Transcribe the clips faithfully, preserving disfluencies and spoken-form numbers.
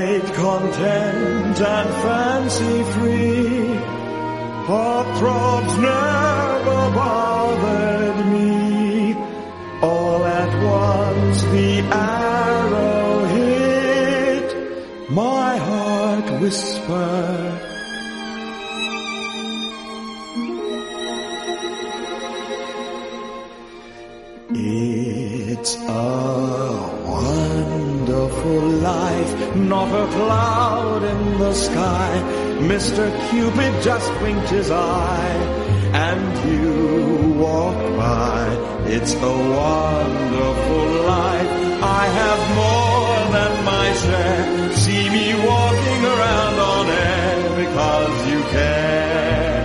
quite content and fancy free. Heartthrobs never bothered me. All at once the arrow hit. My heart whispered. It's a wonderful life, not a cloud in the sky. Mister Cupid just winked his eye, and you walked by. It's a wonderful life. I have more than my share. See me walking around on air because you care.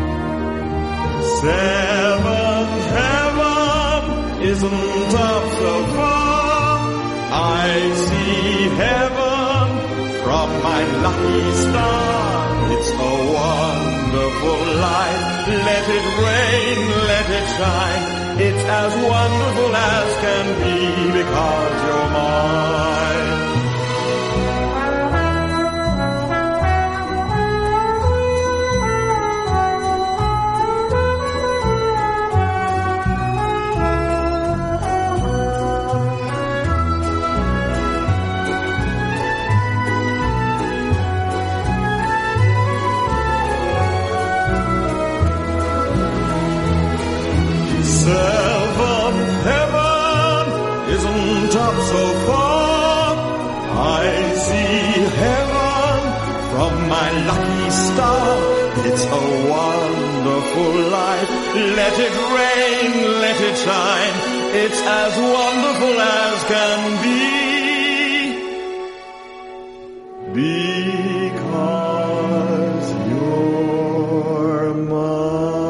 Seventh heaven isn't up so far. I see heaven from my lucky star. It's a wonderful life. Let it rain, let it shine. It's as wonderful as can be because you're mine. Seventh heaven isn't up so far. I see heaven from my lucky star. It's a wonderful life. Let it rain, let it shine. It's as wonderful as can be. Because you're mine.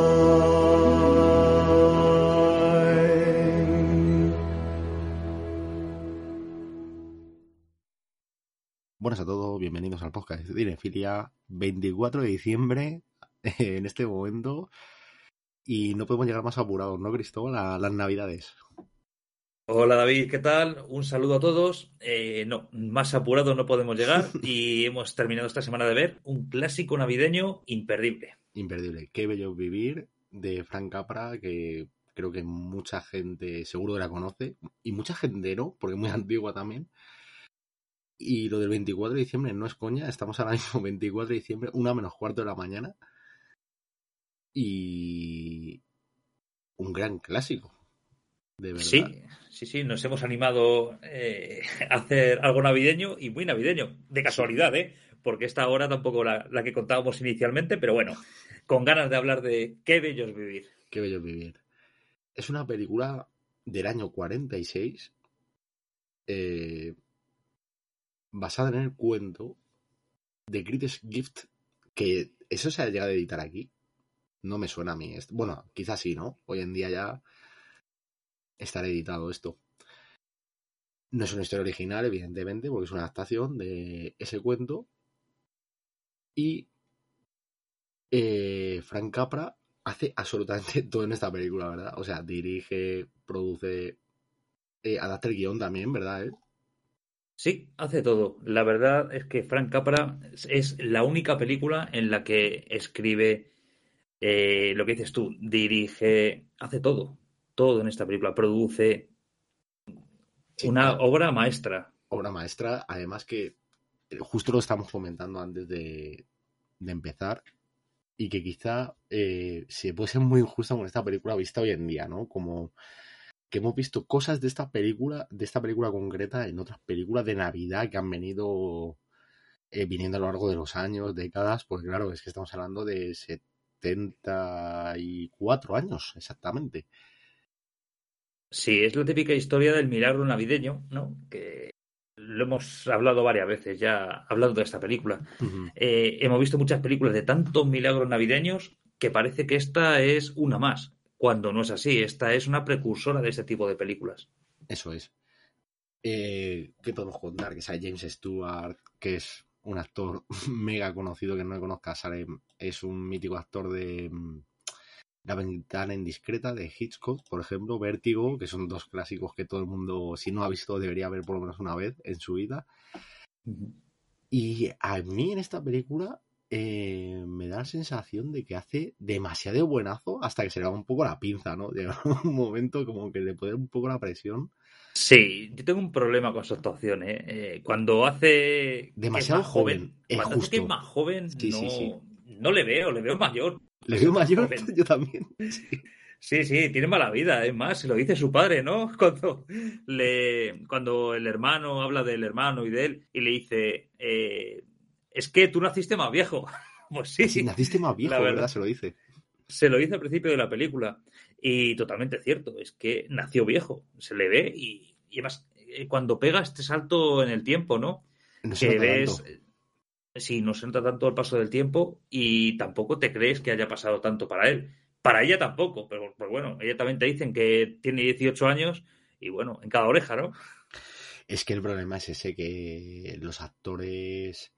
Buenas a todos, bienvenidos al podcast de Cinefilia, veinticuatro de diciembre en este momento, y no podemos llegar más apurados, ¿no, Cristóbal? A las navidades. Hola David, ¿qué tal? Un saludo a todos. Eh, no, más apurados no podemos llegar y hemos terminado esta semana de ver un clásico navideño imperdible. Imperdible. Qué bello vivir, de Frank Capra, que creo que mucha gente seguro que la conoce, y mucha gente no, porque es muy antigua también. Y lo del veinticuatro de diciembre no es coña, estamos ahora mismo veinticuatro de diciembre, una menos cuarto de la mañana. Y un gran clásico, de verdad. Sí, sí, sí, nos hemos animado eh, a hacer algo navideño y muy navideño, de casualidad, ¿eh? Porque esta hora tampoco la, la que contábamos inicialmente, pero bueno, con ganas de hablar de Qué bello es vivir. Qué bello es vivir. Es una película del año cuarenta y seis, eh, basada en el cuento The Greatest Gift, que eso se ha llegado a editar aquí. No me suena a mí. Bueno, quizás sí, ¿no? Hoy en día ya estará editado esto. No es una historia original, evidentemente, porque es una adaptación de ese cuento. Y eh, Frank Capra hace absolutamente todo en esta película, ¿verdad? O sea, dirige, produce, eh, adapta el guión también, ¿verdad? ¿Eh? Sí, hace todo. La verdad es que Frank Capra es la única película en la que escribe eh, lo que dices tú, dirige, hace todo, todo en esta película, produce Sí, una a- obra maestra. obra maestra, además que justo lo estamos comentando antes de, de empezar, y que quizá eh, se puede ser muy injusta con esta película vista hoy en día, ¿no? Como que hemos visto cosas de esta película, de esta película concreta, en otras películas de Navidad que han venido eh, viniendo a lo largo de los años, décadas, porque claro, es que estamos hablando de setenta y cuatro años, exactamente. Sí, es la típica historia del milagro navideño, ¿no? Que lo hemos hablado varias veces ya hablando de esta película. Uh-huh. Eh, hemos visto muchas películas de tantos milagros navideños que parece que esta es una más, cuando no es así. Esta es una precursora de este tipo de películas. Eso es. Eh, ¿Qué podemos contar? Que sale James Stewart, que es un actor mega conocido, que no le conozca, sale, es un mítico actor de mm, La ventana indiscreta de Hitchcock, por ejemplo, Vértigo, que son dos clásicos que todo el mundo, si no ha visto, debería ver por lo menos una vez en su vida. Y a mí en esta película eh, me da la sensación de que hace demasiado buenazo hasta que se le va un poco la pinza, ¿no? Llega un momento como que le puede dar un poco la presión. Sí, yo tengo un problema con su actuación, ¿eh? Eh, cuando hace que es Demasiado más joven, joven, es cuando hace que es justo. más joven, Sí, sí, sí. no, no le veo, le veo mayor. Le Es veo más mayor, joven. yo también. Sí. Sí, sí, tiene mala vida, es más, se lo dice su padre, ¿no? Cuando le, cuando el hermano habla del hermano y de él y le dice, eh, es que tú naciste más viejo. Pues Así, sí, naciste más la viejo, ¿verdad? verdad. Se lo dice. Se lo dice al principio de la película y totalmente cierto, es que nació viejo, se le ve y, y además eh, cuando pega este salto en el tiempo, ¿no? No se Que nota ves, tanto. eh, sí, no se nota tanto el paso del tiempo y tampoco te crees que haya pasado tanto para él. Para ella tampoco, pero pues bueno, ella también te dicen que tiene dieciocho años y bueno, en cada oreja, ¿no? Es que el problema es ese, que los actores...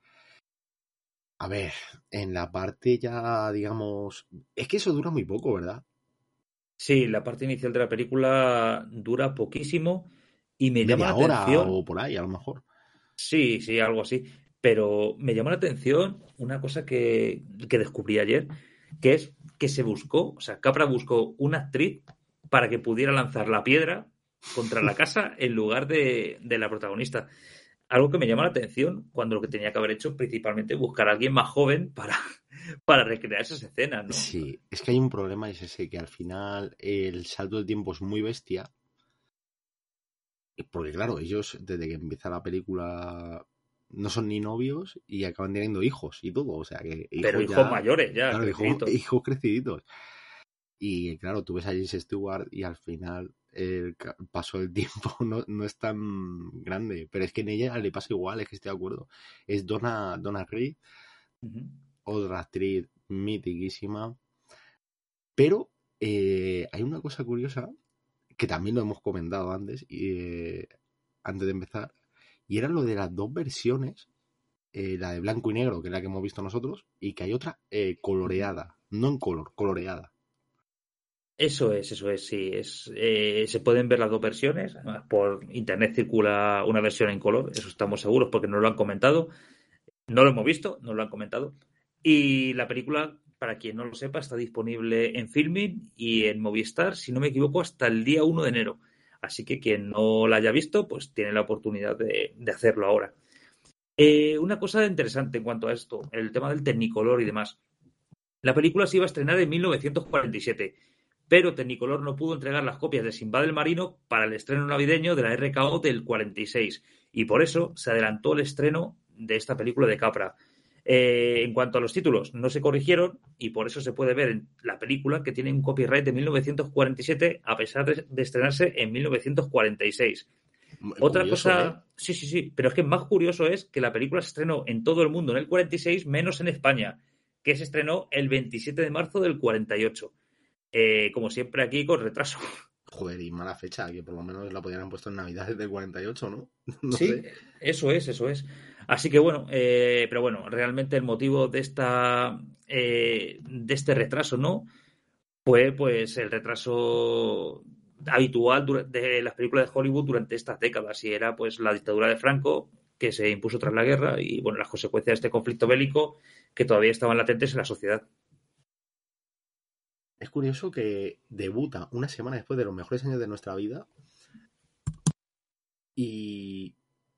A ver, en la parte ya, digamos... Es que eso dura muy poco, ¿verdad? Sí, la parte inicial de la película dura poquísimo y me llama la Media hora atención. o por ahí, a lo mejor. Sí, sí, algo así. Pero me llamó la atención una cosa que, que descubrí ayer, que es que se buscó, o sea, Capra buscó una actriz para que pudiera lanzar la piedra contra la casa en lugar de, de la protagonista. Algo que me llama la atención cuando lo que tenía que haber hecho principalmente buscar a alguien más joven para, para recrear esas escenas, ¿no? Sí, es que hay un problema, es ese, que al final el salto del tiempo es muy bestia. Porque claro, ellos desde que empieza la película no son ni novios y acaban teniendo hijos y todo. O sea que Pero hijos hijos ya, mayores ya, claro, hijos, creciditos. hijos creciditos. Y claro, tú ves a James Stewart y al final el ca- paso del tiempo no, no es tan grande. Pero es que en ella le pasa igual, es que estoy de acuerdo. Es Donna, Donna Reed, Ujú. otra actriz mitiquísima. Pero eh, hay una cosa curiosa que también lo hemos comentado antes, y, eh, antes de empezar, y era lo de las dos versiones, eh, la de blanco y negro, que es la que hemos visto nosotros, y que hay otra eh, coloreada, no en color, coloreada. Eso es, eso es, sí. Es, eh, se pueden ver las dos versiones. Además, por internet circula una versión en color, eso estamos seguros porque nos lo han comentado. No lo hemos visto, nos lo han comentado. Y la película, para quien no lo sepa, está disponible en Filmin y en Movistar, si no me equivoco, hasta el día uno de enero. Así que quien no la haya visto, pues tiene la oportunidad de, de hacerlo ahora. Eh, una cosa interesante en cuanto a esto, el tema del Technicolor y demás. La película se iba a estrenar en mil novecientos cuarenta y siete, pero Technicolor no pudo entregar las copias de Sinbad el Marino para el estreno navideño de la R K O del cuarenta y seis, y por eso se adelantó el estreno de esta película de Capra. Eh, en cuanto a los títulos, no se corrigieron y por eso se puede ver en la película que tiene un copyright de mil novecientos cuarenta y siete a pesar de, de estrenarse en mil novecientos cuarenta y seis. Otra Curioso, ¿eh? cosa, sí, sí, sí, pero es que más curioso es que la película se estrenó en todo el mundo en el cuarenta y seis, menos en España, que se estrenó el veintisiete de marzo del cuarenta y ocho. Eh, como siempre aquí con retraso. Joder, y mala fecha, que por lo menos la podrían haber puesto en Navidades del cuarenta y ocho, ¿no? No Sí, sé. eso es, eso es. Así que bueno, eh, pero bueno, realmente el motivo de esta eh, de este retraso, ¿no? Fue pues el retraso habitual dura- de las películas de Hollywood durante estas décadas y era pues la dictadura de Franco que se impuso tras la guerra y bueno, las consecuencias de este conflicto bélico que todavía estaban latentes en la sociedad. Es curioso que debuta una semana después de los mejores años de nuestra vida y,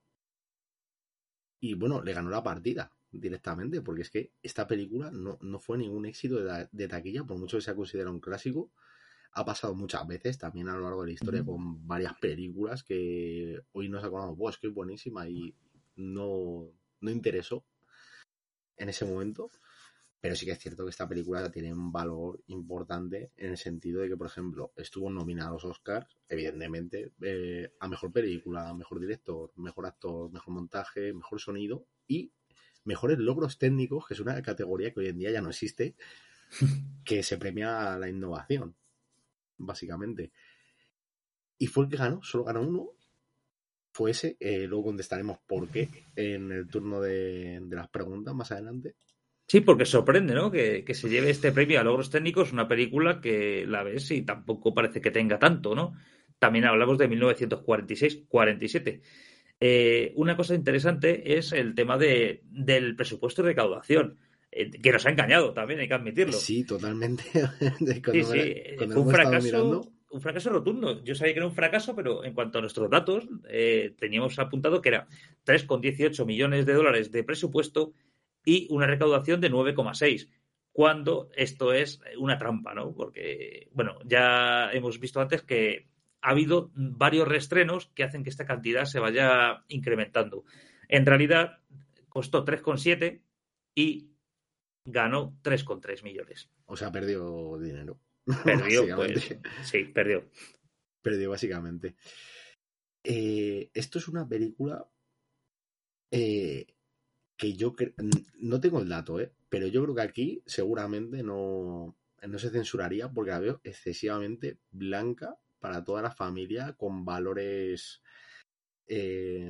y bueno, le ganó la partida directamente, porque es que esta película no, no fue ningún éxito de, ta- de taquilla, por mucho que sea considerado un clásico. Ha pasado muchas veces también a lo largo de la historia con varias películas que hoy nos acordamos, pues que es buenísima y no, no interesó en ese momento. Pero sí que es cierto que esta película tiene un valor importante en el sentido de que, por ejemplo, estuvo nominada a los Oscars, evidentemente, eh, a mejor película, a mejor director, mejor actor, mejor montaje, mejor sonido y mejores logros técnicos, que es una categoría que hoy en día ya no existe, que se premia la innovación, básicamente. Y fue el que ganó, solo ganó uno, fue ese. Eh, luego contestaremos por qué en el turno de, de las preguntas más adelante. Sí, porque sorprende, ¿no? Que, que se lleve este premio a logros técnicos una película que la ves y tampoco parece que tenga tanto, ¿no? También hablamos de mil novecientos cuarenta y seis cuarenta y siete. Eh, una cosa interesante es el tema de, del presupuesto y recaudación, eh, que nos ha engañado también, hay que admitirlo. Sí, totalmente. Sí, cuando sí, me, cuando fue un hemos estado fracaso, mirando, un fracaso rotundo. Yo sabía que era un fracaso, pero en cuanto a nuestros datos, eh, teníamos apuntado que era tres coma dieciocho millones de dólares de presupuesto y una recaudación de nueve coma seis, cuando esto es una trampa, ¿no? Porque, bueno, ya hemos visto antes que ha habido varios reestrenos que hacen que esta cantidad se vaya incrementando. En realidad, costó tres coma siete y ganó tres coma tres millones. o sea, perdió dinero. Perdió, pues Básicamente. sí, perdió. Perdió, básicamente. Eh, esto es una película eh, que yo creo. No tengo el dato, ¿eh? Pero yo creo que aquí seguramente no, no se censuraría porque la veo excesivamente blanca para toda la familia con valores. eh,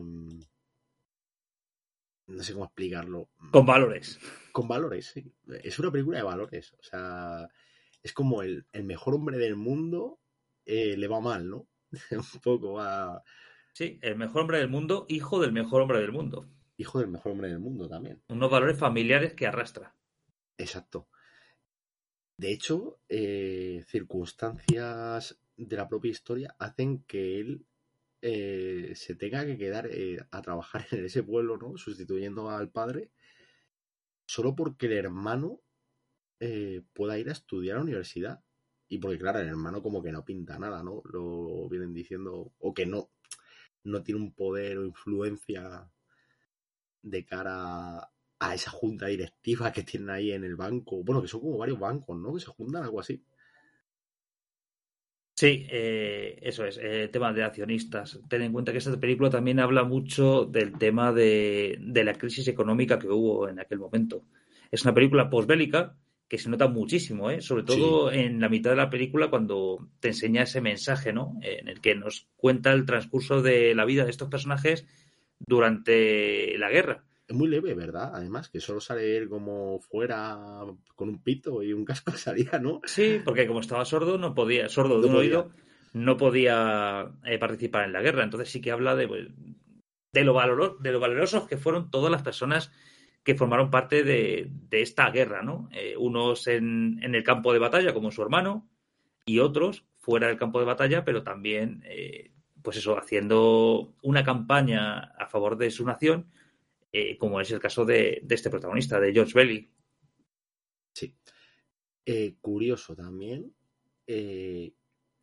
no sé cómo explicarlo. Con valores. Con valores, sí. Es una película de valores. O sea, es como el, el mejor hombre del mundo eh, le va mal, ¿no? Un poco va. Sí, el mejor hombre del mundo, hijo del mejor hombre del mundo. Hijo del mejor hombre del mundo también. Unos valores familiares que arrastra. Exacto. De hecho, eh, circunstancias de la propia historia hacen que él eh, se tenga que quedar eh, a trabajar en ese pueblo, ¿no? Sustituyendo al padre, solo porque el hermano eh, pueda ir a estudiar a la universidad. Y porque, claro, el hermano como que no pinta nada, ¿no? Lo vienen diciendo, o que no, no tiene un poder o influencia de cara a esa junta directiva que tienen ahí en el banco. Bueno, que son como varios bancos, ¿no? Que se juntan, algo así. Sí, eh, eso es, eh, tema de accionistas. Ten en cuenta que esta película también habla mucho del tema de, de la crisis económica que hubo en aquel momento. Es una película posbélica que se nota muchísimo, ¿eh? Sobre Sí, todo en la mitad de la película cuando te enseña ese mensaje, ¿no? En el que nos cuenta el transcurso de la vida de estos personajes durante la guerra. es muy leve, ¿verdad? Además, que solo sale él como fuera con un pito y un casco de salida, ¿no? Sí, porque como estaba sordo, no podía, sordo de No un podía. oído, no podía eh, participar en la guerra. Entonces sí que habla de, pues, de, lo valoro, de lo valorosos que fueron todas las personas que formaron parte de, de esta guerra, ¿no? Eh, unos en, en el campo de batalla, como su hermano, y otros fuera del campo de batalla, pero también, eh, pues eso, haciendo una campaña a favor de su nación, eh, como es el caso de, de este protagonista, de George Bailey. Sí. Eh, curioso también. eh,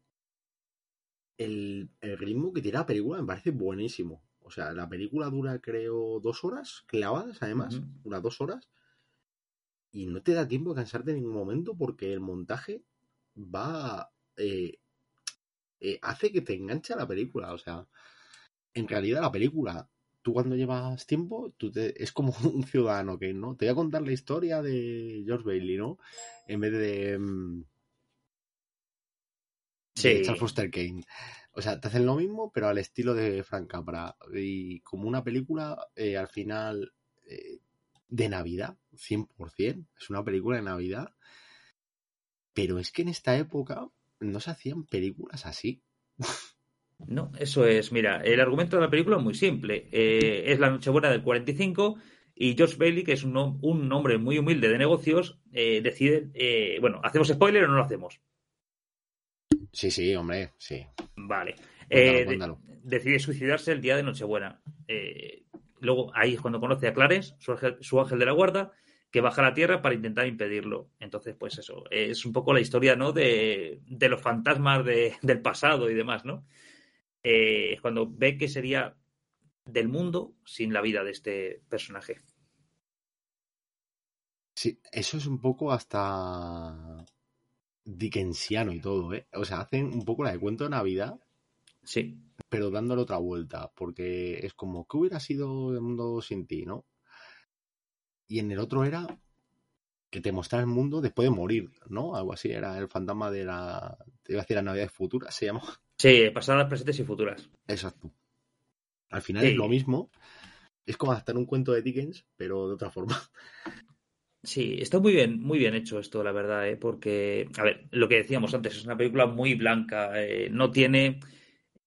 el, el ritmo que tiene la película me parece buenísimo. O sea, la película dura, creo, dos horas clavadas, además. Uh-huh. Dura dos horas. Y no te da tiempo de cansarte en ningún momento porque el montaje va. eh, eh, hace que te enganche a la película. O sea, en realidad la película, tú cuando llevas tiempo, tú te, es como un ciudadano que, ¿no? Te voy a contar la historia de George Bailey, ¿no? En vez de. mm, de Charles Sí, Foster Kane. O sea, te hacen lo mismo, pero al estilo de Frank Capra. Y como una película, eh, al final, eh, de Navidad, cien por ciento. Es una película de Navidad. Pero es que en esta época no se hacían películas así. no, eso es. Mira, el argumento de la película es muy simple. Eh, es la Nochebuena del cuarenta y cinco y George Bailey, que es un, hom- un hombre muy humilde de negocios, eh, decide, eh, bueno, ¿hacemos spoiler o no lo hacemos? Sí, sí, hombre, sí. Vale. Cuéntalo, Eh, de- cuéntalo. decide suicidarse el día de Nochebuena. Eh, luego ahí es cuando conoce a Clarence, su ángel, su ángel de la guarda, que baja a la Tierra para intentar impedirlo. Entonces, pues eso, es un poco la historia, ¿no? De, de los fantasmas de- del pasado y demás, ¿no? Eh, es cuando ve que sería del mundo sin la vida de este personaje. Sí, eso es un poco hasta dickensiano y todo, ¿eh? O sea, hacen un poco la de cuento de Navidad, Sí. pero dándole otra vuelta, porque es como, ¿qué hubiera sido el mundo sin ti, no? Y en el otro era que te mostrara el mundo después de morir, ¿no? Algo así, era el fantasma de la... Te iba a decir la Navidad futura, se llama. Sí, pasadas, presentes y futuras. Exacto. Al final es lo Sí, mismo, es como adaptar un cuento de Dickens, pero de otra forma. sí, está muy bien, muy bien hecho esto, la verdad, ¿eh? Porque, a ver, lo que decíamos antes, es una película muy blanca, eh, no tiene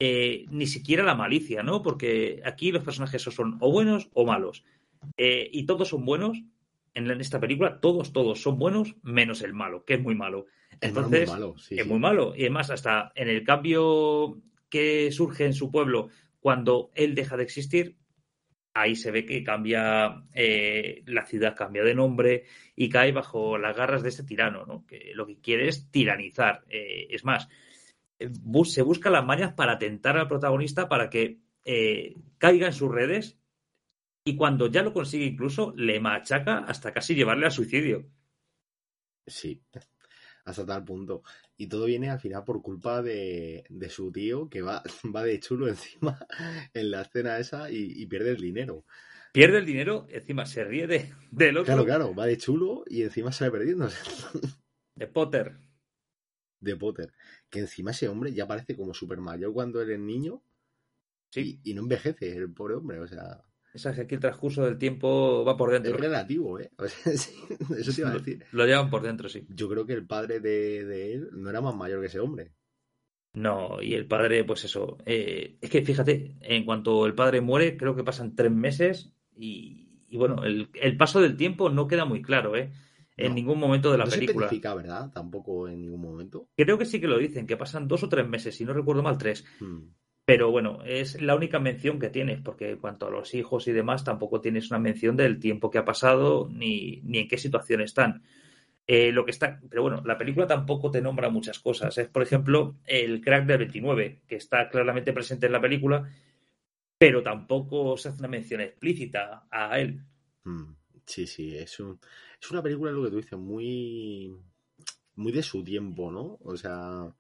eh, ni siquiera la malicia, ¿no? Porque aquí los personajes son o buenos o malos. Eh, y todos son buenos. En esta película, todos, todos son buenos, menos el malo, que es muy malo. Entonces, es muy malo, sí, es sí. muy malo. Y además, hasta en el cambio que surge en su pueblo cuando él deja de existir, ahí se ve que cambia, eh, la ciudad cambia de nombre y cae bajo las garras de este tirano, ¿no? Que lo que quiere es tiranizar. Eh, es más, bus- se busca las mañas para tentar al protagonista para que eh, caiga en sus redes, y cuando ya lo consigue incluso le machaca hasta casi llevarle al suicidio. Sí, hasta tal punto. Y todo viene al final por culpa de, de su tío, que va, va de chulo encima en la escena esa y, y pierde el dinero. Pierde el dinero, encima se ríe de, del otro. Claro, claro, va de chulo y encima sale perdiendo. De Potter. De Potter. Que encima ese hombre ya parece como súper mayor cuando él es niño. Sí. Y, y no envejece el pobre hombre, o sea... Esa es que aquí el transcurso del tiempo va por dentro. Es relativo, ¿eh? O sea, sí, eso te iba a decir. Lo, lo llevan por dentro, sí. Yo creo que el padre de, de él no era más mayor que ese hombre. No, y el padre, pues eso. Eh, es que fíjate, en cuanto el padre muere, creo que pasan tres meses y, y bueno, el, el paso del tiempo no queda muy claro, ¿eh? En No, ningún momento de la no película. se especifica, ¿verdad? Tampoco en ningún momento. Creo que sí que lo dicen, que pasan dos o tres meses, si no recuerdo mal, tres. Hmm. Pero bueno, es la única mención que tienes, porque en cuanto a los hijos y demás, tampoco tienes una mención del tiempo que ha pasado ni, ni en qué situación están. Eh, lo que está, pero bueno, la película tampoco te nombra muchas cosas. Es, por ejemplo, el crack del veintinueve, que está claramente presente en la película, pero tampoco se hace una mención explícita a él. Hmm. Sí, sí, es, un, es una película, lo que tú dices, muy, muy de su tiempo, ¿no? O sea...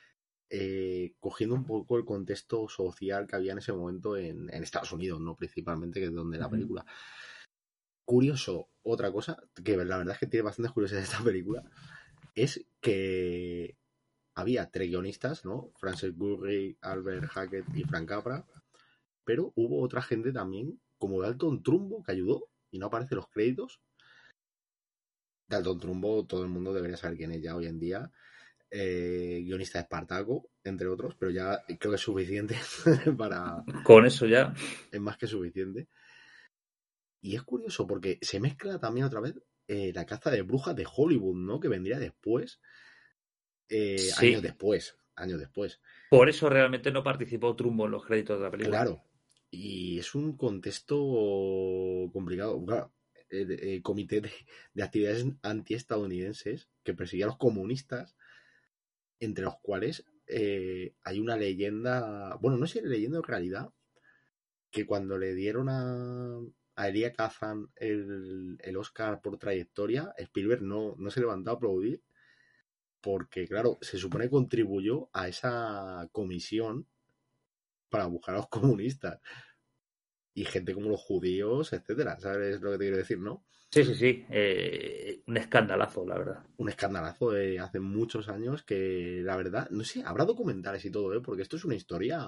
Eh, cogiendo un poco el contexto social que había en ese momento en, en Estados Unidos, ¿no? Principalmente, que es donde la película. Curioso, otra cosa, que la verdad es que tiene bastantes curiosidades esta película, es que había tres guionistas, ¿no? Francis Gurry, Albert Hackett y Frank Capra, pero hubo otra gente también, como Dalton Trumbo, que ayudó, y no aparece en los créditos. Dalton Trumbo, todo el mundo debería saber quién es ya hoy en día. Eh, guionista de Espartaco, entre otros, pero ya creo que es suficiente para... Con eso ya... Es más que suficiente. Y es curioso porque se mezcla también otra vez eh, la caza de brujas de Hollywood, ¿no? Que vendría después. Eh, sí. Años después. Años después. Por eso realmente no participó Trumbo en los créditos de la película. Claro. Y es un contexto complicado. Claro, el, el comité de, de actividades antiestadounidenses que perseguía a los comunistas, entre los cuales eh, hay una leyenda, bueno, no sé si es leyenda o realidad, que cuando le dieron a, a Elia Kazan el, el Oscar por trayectoria, Spielberg no, no se levantó a aplaudir, porque claro, se supone que contribuyó a esa comisión para buscar a los comunistas y gente como los judíos, etcétera. ¿Sabes lo que te quiero decir, no? Sí, sí, sí. Eh, un escandalazo, la verdad. Un escandalazo de hace muchos años que, la verdad, no sé, habrá documentales y todo, ¿eh? Porque esto es una historia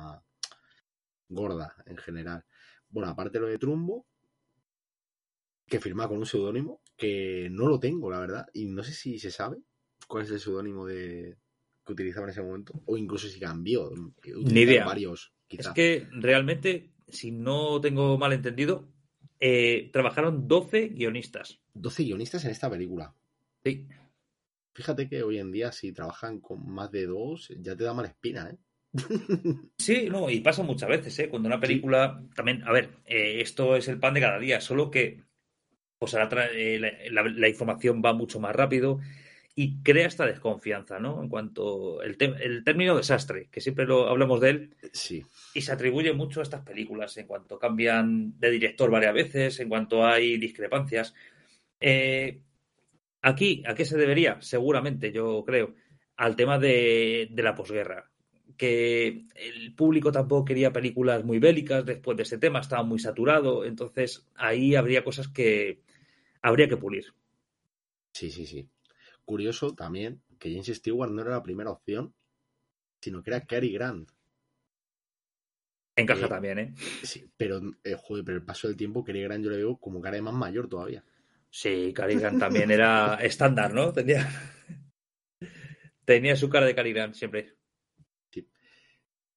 gorda en general. Bueno, aparte lo de Trumbo, que firma con un seudónimo, que no lo tengo, la verdad, y no sé si se sabe cuál es el seudónimo de que utilizaba en ese momento, o incluso si cambió. Ni idea. Varios, quizá. Es que realmente, si no tengo mal entendido, eh, trabajaron doce guionistas. doce guionistas en esta película. Sí. Fíjate que hoy en día, si trabajan con más de dos, ya te da mala espina, ¿eh? Sí, no, y pasa muchas veces, ¿eh? Cuando una película, sí. También, a ver, eh, esto es el pan de cada día, solo que pues ahora eh, la, la, la información va mucho más rápido y crea esta desconfianza, ¿no? En cuanto el, te el término desastre, que siempre lo hablamos de él, sí. Y se atribuye mucho a estas películas, en cuanto cambian de director varias veces, en cuanto hay discrepancias. Eh, aquí, ¿a qué se debería? Seguramente, yo creo, al tema de, de la posguerra. Que el público tampoco quería películas muy bélicas después de ese tema, estaba muy saturado, entonces ahí habría cosas que habría que pulir. Sí, sí, sí. Curioso también que James Stewart no era la primera opción, sino que era Cary Grant. Encaja eh, también, ¿eh? Sí, pero, eh, joder, pero el paso del tiempo, Cary Grant yo le veo como cara de más mayor todavía. Sí, Cary Grant también era estándar, ¿no? Tenía, tenía su cara de Cary Grant siempre. Sí.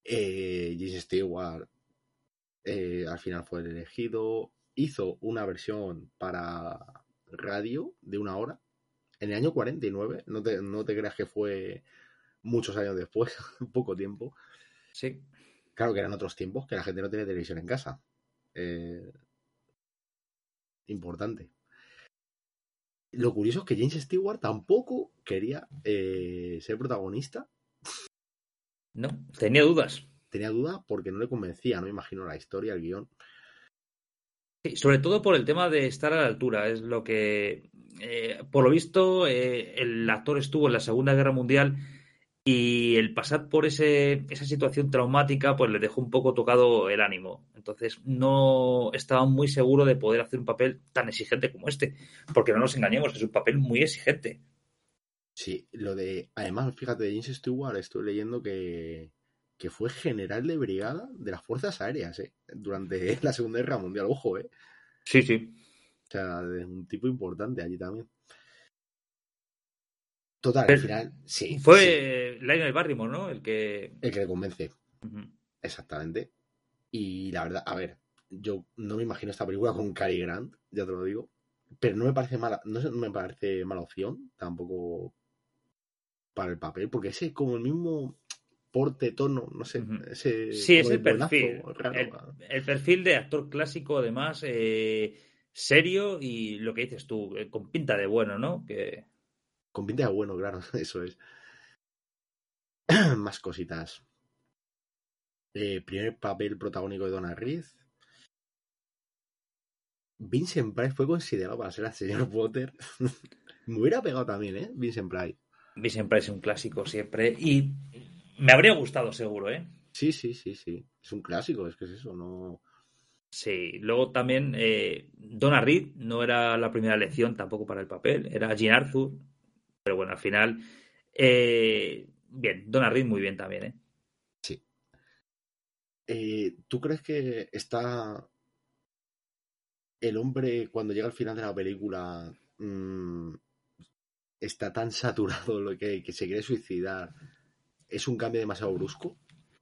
Eh, James Stewart eh, al final fue el elegido. Hizo una versión para radio de una hora en el año cuarenta y nueve. No te, no te creas que fue muchos años después, poco tiempo. Sí. Claro que eran otros tiempos, que la gente no tenía televisión en casa. Eh, importante. Lo curioso es que James Stewart tampoco quería eh, ser protagonista. No, tenía dudas. Tenía dudas porque no le convencía, no me imagino la historia, el guión. Sí, sobre todo por el tema de estar a la altura. Es lo que, eh, por lo visto, eh, el actor estuvo en la Segunda Guerra Mundial y el pasar por ese, esa situación traumática pues le dejó un poco tocado el ánimo. Entonces no estaba muy seguro de poder hacer un papel tan exigente como este. Porque no nos engañemos, es un papel muy exigente. Sí, lo de... Además, fíjate, de James Stewart estoy leyendo que, que fue general de brigada de las Fuerzas Aéreas, ¿eh? Durante la Segunda Guerra Mundial, ojo, ¿eh? Sí, sí. O sea, es un tipo importante allí también. Total, Pero al final, sí, fue sí. Lionel Barrymore, ¿no? El que... El que le convence. Uh-huh. Exactamente. Y la verdad, a ver, yo no me imagino esta película con Cary Grant, ya te lo digo. Pero no me parece mala, no me parece mala opción, tampoco para el papel, porque ese como el mismo porte, tono, no sé, Uh-huh. ese Sí, como es de el buenazo perfil. raro. El, el perfil de actor clásico, además, eh, serio y lo que dices tú, eh, con pinta de bueno, ¿no? Que... Con pinta de bueno, claro, eso es. Más cositas. Eh, primer papel protagónico de Donna Reed. Vincent Price fue considerado para ser el señor Potter. Me hubiera pegado también, ¿eh? Vincent Price. Vincent Price es un clásico siempre y me habría gustado seguro, ¿eh? Sí, sí, sí, sí. Es un clásico, es que es eso, no... Sí, luego también eh, Donna Reed no era la primera elección tampoco para el papel, era Jean Arthur, pero bueno, al final, eh, bien, Donna Reed muy bien también, ¿eh? Sí. Eh, ¿Tú crees que está el hombre cuando llega al final de la película mmm, está tan saturado lo que, que se quiere suicidar? ¿Es un cambio demasiado brusco?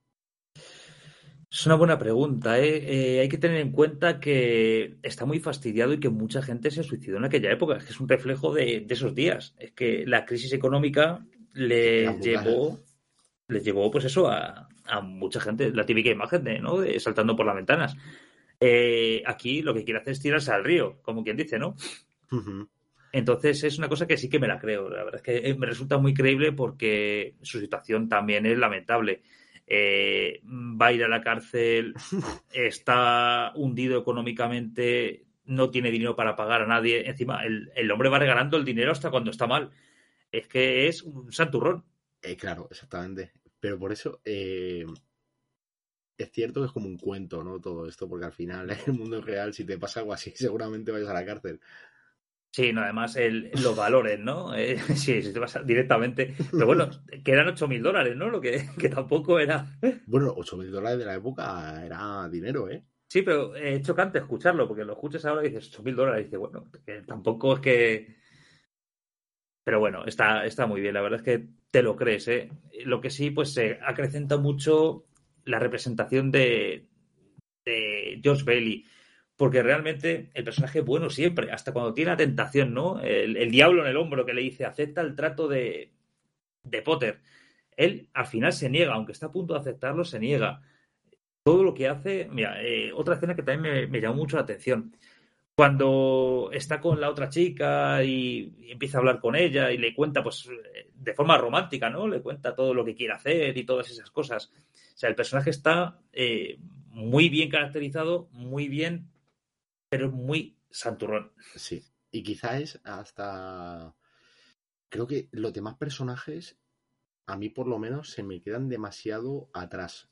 Es una buena pregunta, ¿eh? Eh, hay que tener en cuenta que está muy fastidiado y que mucha gente se suicidó en aquella época. Es que es un reflejo de, de esos días. Es que la crisis económica Era les brutal. llevó, les llevó, pues eso, a, a mucha gente, la típica imagen de, ¿no? De saltando por las ventanas. Eh, aquí lo que quiere hacer es tirarse al río, como quien dice, ¿no? Uh-huh. Entonces es una cosa que sí que me la creo. La verdad es que me resulta muy creíble porque su situación también es lamentable. Eh, va a ir a la cárcel, está hundido económicamente, no tiene dinero para pagar a nadie. Encima, el, el hombre va regalando el dinero hasta cuando está mal. Es que es un santurrón. Eh, claro, exactamente. Pero por eso eh, es cierto que es como un cuento, ¿no? Todo esto, porque al final en el mundo real, si te pasa algo así, seguramente vayas a la cárcel. Sí, no, además el, los valores, ¿no? Eh, sí, si te vas directamente. Pero bueno, que eran ocho mil dólares, ¿no? Lo que, que tampoco era. Bueno, ocho mil dólares de la época era dinero, ¿eh? Sí, pero es chocante escucharlo, porque lo escuchas ahora y dices ocho mil dólares. Y dices, bueno, que tampoco es que. Pero bueno, está, está muy bien, la verdad es que te lo crees, ¿eh? Lo que sí, pues se acrecenta mucho la representación de, de Josh Bailey, porque realmente el personaje es bueno siempre, hasta cuando tiene la tentación, ¿no? El, el diablo en el hombro que le dice, acepta el trato de, de Potter. Él al final se niega, aunque está a punto de aceptarlo, se niega. Todo lo que hace, mira, eh, otra escena que también me, me llamó mucho la atención. Cuando está con la otra chica y, y empieza a hablar con ella y le cuenta, pues, de forma romántica, ¿no? Le cuenta todo lo que quiere hacer y todas esas cosas. O sea, el personaje está eh, muy bien caracterizado, muy bien, pero muy santurrón. Sí. Y quizá es hasta... Creo que los demás personajes, a mí por lo menos, se me quedan demasiado atrás.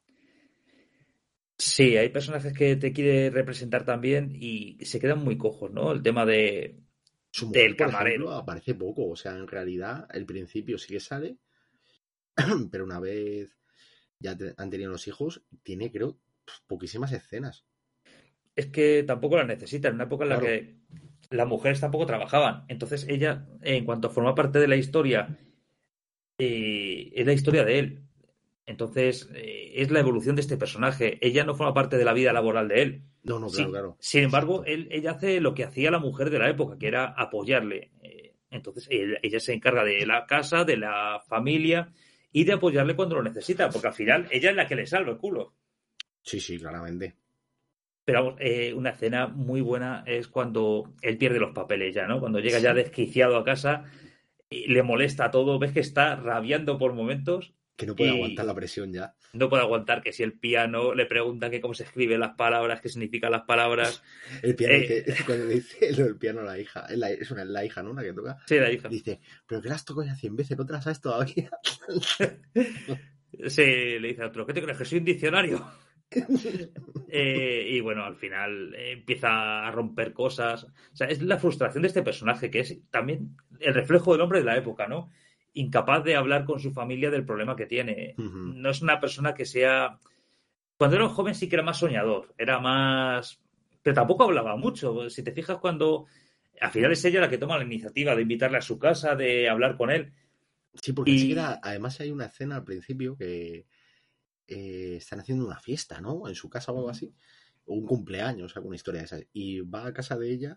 Sí, hay personajes que te quiere representar también y se quedan muy cojos, ¿no? El tema de Su del mujer, por ejemplo, camarero. aparece poco. O sea, en realidad, el principio sí que sale, pero una vez ya te, han tenido los hijos, tiene, creo, poquísimas escenas. Es que tampoco la necesita, en una época en la Claro, que las mujeres tampoco trabajaban. Entonces ella, en cuanto forma parte de la historia, eh, es la historia de él. Entonces, eh, es la evolución de este personaje. Ella no forma parte de la vida laboral de él. No, no, claro, Sí, claro. sin embargo, Exacto. él, ella hace lo que hacía la mujer de la época, que era apoyarle. Eh, entonces, ella, ella se encarga de la casa, de la familia y de apoyarle cuando lo necesita, porque al final ella es la que le salva el culo. Sí, sí, claramente. Pero vamos, eh, una escena muy buena es cuando él pierde los papeles ya, ¿no? Cuando llega ya Sí, desquiciado a casa, y le molesta todo, ves que está rabiando por momentos que no puede aguantar y la presión ya. no puede aguantar que si el piano le pregunta que cómo se escriben las palabras, qué significan las palabras. El piano Eh, dice, cuando le dice lo del piano a la hija, es, la, es una, la hija, ¿no? La que toca. sí, la hija. Dice, pero que las tocas ya cien veces, no te las sabes todavía. Sí, le dice a otro, ¿qué te crees? ¿Que soy un diccionario? Eh, y bueno, al final eh, empieza a romper cosas. O sea, es la frustración de este personaje, que es también el reflejo del hombre de la época, ¿no? Incapaz de hablar con su familia del problema que tiene. Ujú. No es una persona que sea... Cuando era un joven sí que era más soñador, era más... Pero tampoco hablaba mucho. Si te fijas cuando... Al final es ella la que toma la iniciativa de invitarle a su casa, de hablar con él. Sí, porque él sí que era, Y... además hay una escena al principio que eh, están haciendo una fiesta, ¿no? En su casa o algo así. O un cumpleaños, alguna historia de esas. Y va a casa de ella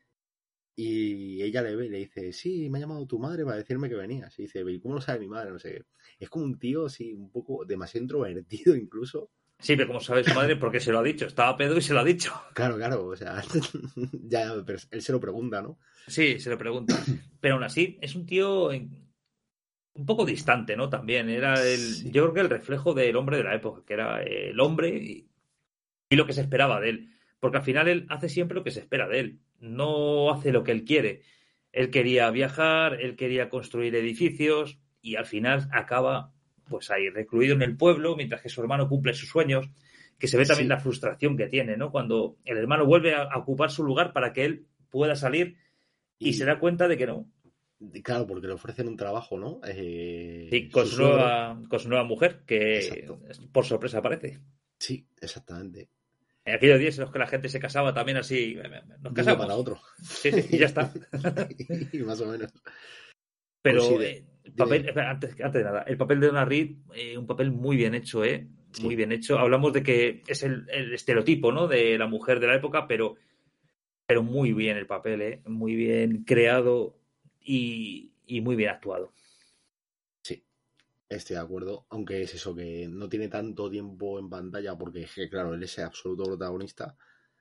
y ella le ve y le dice, sí, me ha llamado tu madre para decirme que venías. Y dice, ¿y cómo lo sabe mi madre? No sé qué. Es como un tío así, un poco demasiado introvertido incluso. Sí, pero como sabe su madre, porque se lo ha dicho. Estaba pedo y se lo ha dicho. Claro, claro, o sea, ya, pero él se lo pregunta, ¿no? Sí, se le pregunta. Pero aún así, es un tío en- un poco distante, ¿no? También era el, Sí, yo creo que el reflejo del hombre de la época, que era el hombre y, y lo que se esperaba de él. Porque al final él hace siempre lo que se espera de él. No hace lo que él quiere. Él quería viajar, él quería construir edificios y al final acaba pues ahí recluido en el pueblo mientras que su hermano cumple sus sueños, que se ve también la sí. frustración que tiene, ¿no? Cuando el hermano vuelve a, a ocupar su lugar para que él pueda salir y se Y da cuenta de que no. claro, porque le ofrecen un trabajo, ¿no? Eh, Sí, con su su suegro. nueva, con su nueva mujer, que Exacto. por sorpresa aparece. Sí, exactamente. En aquellos días en los que la gente se casaba también así, nos De un día para casamos. otro. Sí, sí, y ya está. Y más o menos. Pues sí, Pero de, eh, el dime, papel, dime. espera, antes, antes de nada, el papel de Donna Reed, eh, un papel muy bien hecho, ¿eh? Muy Sí, bien hecho. Hablamos de que es el, el estereotipo, ¿no? De la mujer de la época, pero, pero muy bien el papel, ¿eh? Muy bien creado y, y muy bien actuado. sí, estoy de acuerdo. Aunque es eso, que no tiene tanto tiempo en pantalla, porque es que, claro, él es el absoluto protagonista.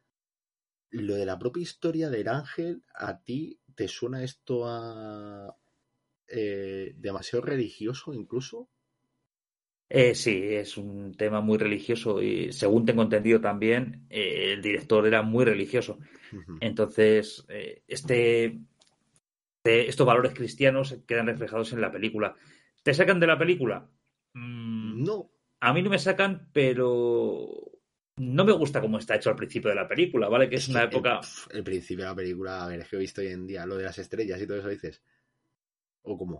Lo de la propia historia del ángel, ¿a ti te suena esto a eh, demasiado religioso incluso? Eh, sí, es un tema muy religioso y según tengo entendido también, eh, el director era muy religioso. Ujú. Entonces, eh, este, de estos valores cristianos quedan reflejados en la película. ¿Te sacan de la película? Mm, No, a mí no me sacan, pero no me gusta cómo está hecho al principio de la película, ¿vale? Que es es una que el, época... pf, el principio de la película, a ver, es que he visto hoy en día lo de las estrellas y todo eso dices, ¿o cómo?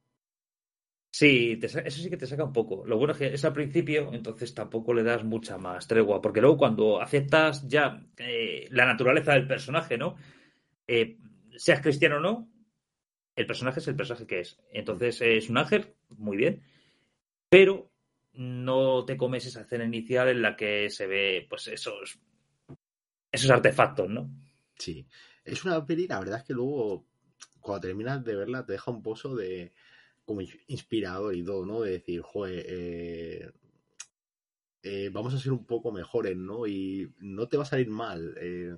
Sí, te sa- eso sí que te saca un poco. Lo bueno es que es al principio, entonces tampoco le das mucha más tregua, porque luego cuando aceptas ya eh, la naturaleza del personaje, ¿no? Eh, seas cristiano o no, el personaje es el personaje que es. Mm. Entonces es un ángel, muy bien, pero no te comes esa escena inicial en la que se ve pues esos, esos artefactos, ¿no? Sí, es una peli, la verdad es que luego, cuando terminas de verla, te deja un pozo de como in- inspirador y todo, ¿no? De decir, joder, eh, eh, vamos a ser un poco mejores, ¿no? Y no te va a salir mal. Eh,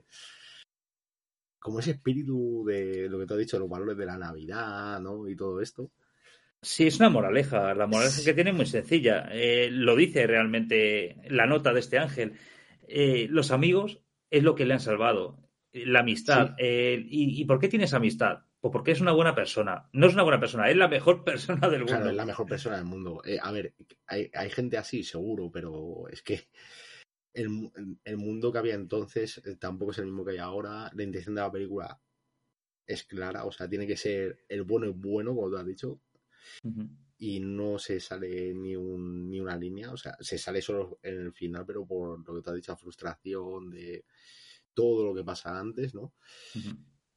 como ese espíritu de lo que te he dicho, los valores de la Navidad, ¿no? Y todo esto. Sí, es una moraleja. La moraleja que Sí, tiene es muy sencilla. Eh, lo dice realmente la nota de este ángel. Eh, los amigos es lo que le han salvado. La amistad. sí, Eh, ¿y, ¿Y por qué tienes amistad? Pues porque es una buena persona. No es una buena persona, es la mejor persona del claro, es mundo. la mejor persona del mundo. Eh, a ver, hay, hay gente así, seguro, pero es que el, mu- el mundo que había entonces eh, tampoco es el mismo que hay ahora. La intención de la película es clara, o sea, tiene que ser el bueno es bueno, como tú has dicho, Ujú, y no se sale ni, un, ni una línea, o sea, se sale solo en el final, pero por lo que tú has dicho, la frustración de todo lo que pasa antes, ¿no? ujú.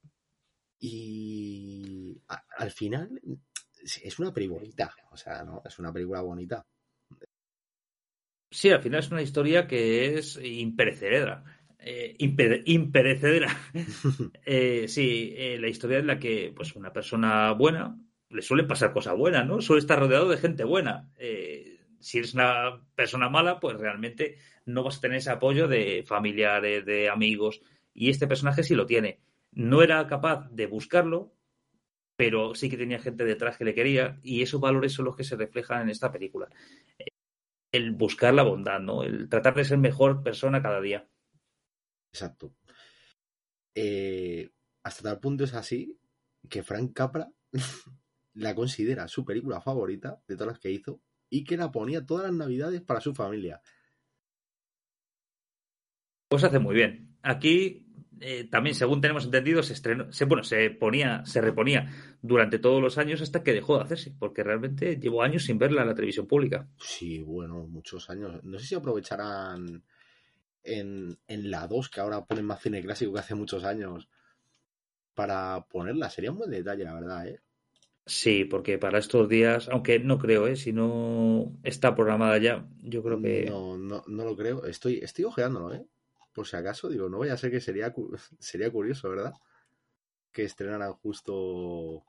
Y a- al final es una peli bonita, o sea, ¿no? Es una película bonita. Sí, al final es una historia que es imperecedera. Eh, impe- imperecedera. Eh, sí, eh, la historia en la que pues una persona buena le suelen pasar cosas buenas, ¿no? Suele estar rodeado de gente buena. Eh, si eres una persona mala, pues realmente no vas a tener ese apoyo de familiares, de amigos. Y este personaje sí lo tiene. No era capaz de buscarlo, pero sí que tenía gente detrás que le quería, y esos valores son los que se reflejan en esta película. El buscar la bondad, ¿no? El tratar de ser mejor persona cada día. Exacto. Eh, hasta tal punto es así que Frank Capra la considera su película favorita de todas las que hizo y que la ponía todas las navidades para su familia. Pues hace muy bien. Aquí eh, también, según tenemos entendido, se estrenó, se, bueno, se ponía, se reponía durante todos los años hasta que dejó de hacerse, porque realmente llevó años sin verla en la televisión pública. Sí, bueno, muchos años. No sé si aprovecharán en, en la dos, que ahora ponen más cine clásico que hace muchos años, para ponerla. Sería un buen detalle, la verdad, ¿eh? Sí, porque para estos días, aunque no creo, ¿eh? Si no está programada ya, yo creo que No, no, no lo creo. Estoy, estoy ojeándolo, ¿eh? Por si acaso, digo, no vaya a ser que sería, cu- sería curioso, ¿verdad? Que estrenaran justo...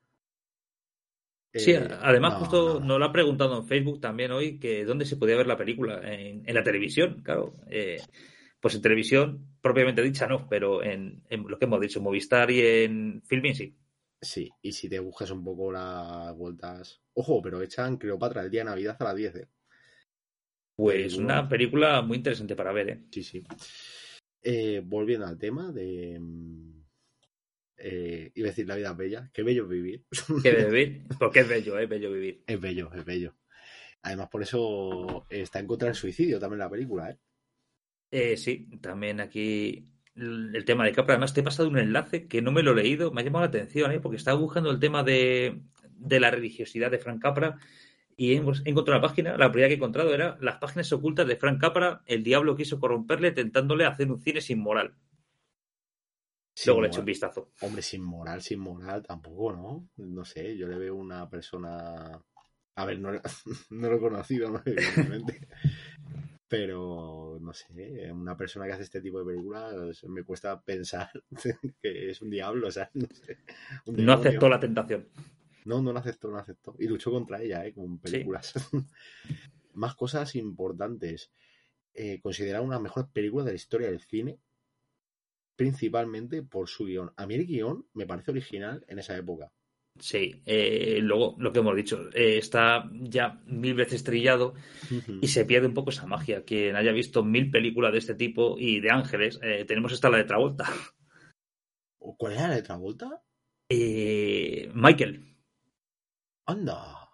sí, eh, además no, justo no. nos lo ha preguntado en Facebook también hoy que dónde se podía ver la película, en, en la televisión, claro. Eh, pues en televisión, propiamente dicha no, pero en, en lo que hemos dicho, Movistar y en Filmin sí. Sí, y si te buscas un poco las vueltas... Ojo, pero echan Cleopatra el día de Navidad a las diez, ¿eh? Pues Peliculón. una película muy interesante para ver, ¿eh? Sí, sí. Eh, volviendo al tema de... mm, eh, iba a decir La vida es bella. Qué bello es vivir. Que vivir, porque es bello, ¿eh? Bello vivir. Es bello, es bello. Además, por eso está en contra del suicidio también la película, ¿eh? Eh, sí, también aquí el el tema de Capra. Además, te he pasado un enlace que no me lo he leído, me ha llamado la atención, ¿eh? Porque estaba buscando el tema de, de la religiosidad de Frank Capra y he he encontrado una página. La primera que he encontrado era las páginas ocultas de Frank Capra. El diablo quiso corromperle tentándole hacer un cine sin moral. Sin Luego le eché un moral. vistazo. Hombre, sin moral, sin moral tampoco, ¿no? No sé, yo le veo una persona... A ver, no, no lo he conocido, ¿no? Evidentemente. Pero, no sé, una persona que hace este tipo de películas me cuesta pensar que es un diablo, o sea, no sé, un No demonio. aceptó la tentación. No, no lo aceptó, no lo aceptó. Y luchó contra ella, ¿eh? Con Sí, películas. Más cosas importantes. Eh, considerada una de las mejores películas de la historia del cine, principalmente por su guión. A mí el guión me parece original en esa época. sí. Eh, luego, lo que hemos dicho, eh, está ya mil veces trillado y se pierde un poco esa magia. Quien haya visto mil películas de este tipo y de ángeles, eh, tenemos esta la de Travolta. ¿Cuál era la de Travolta? Eh, Michael, ¡Anda!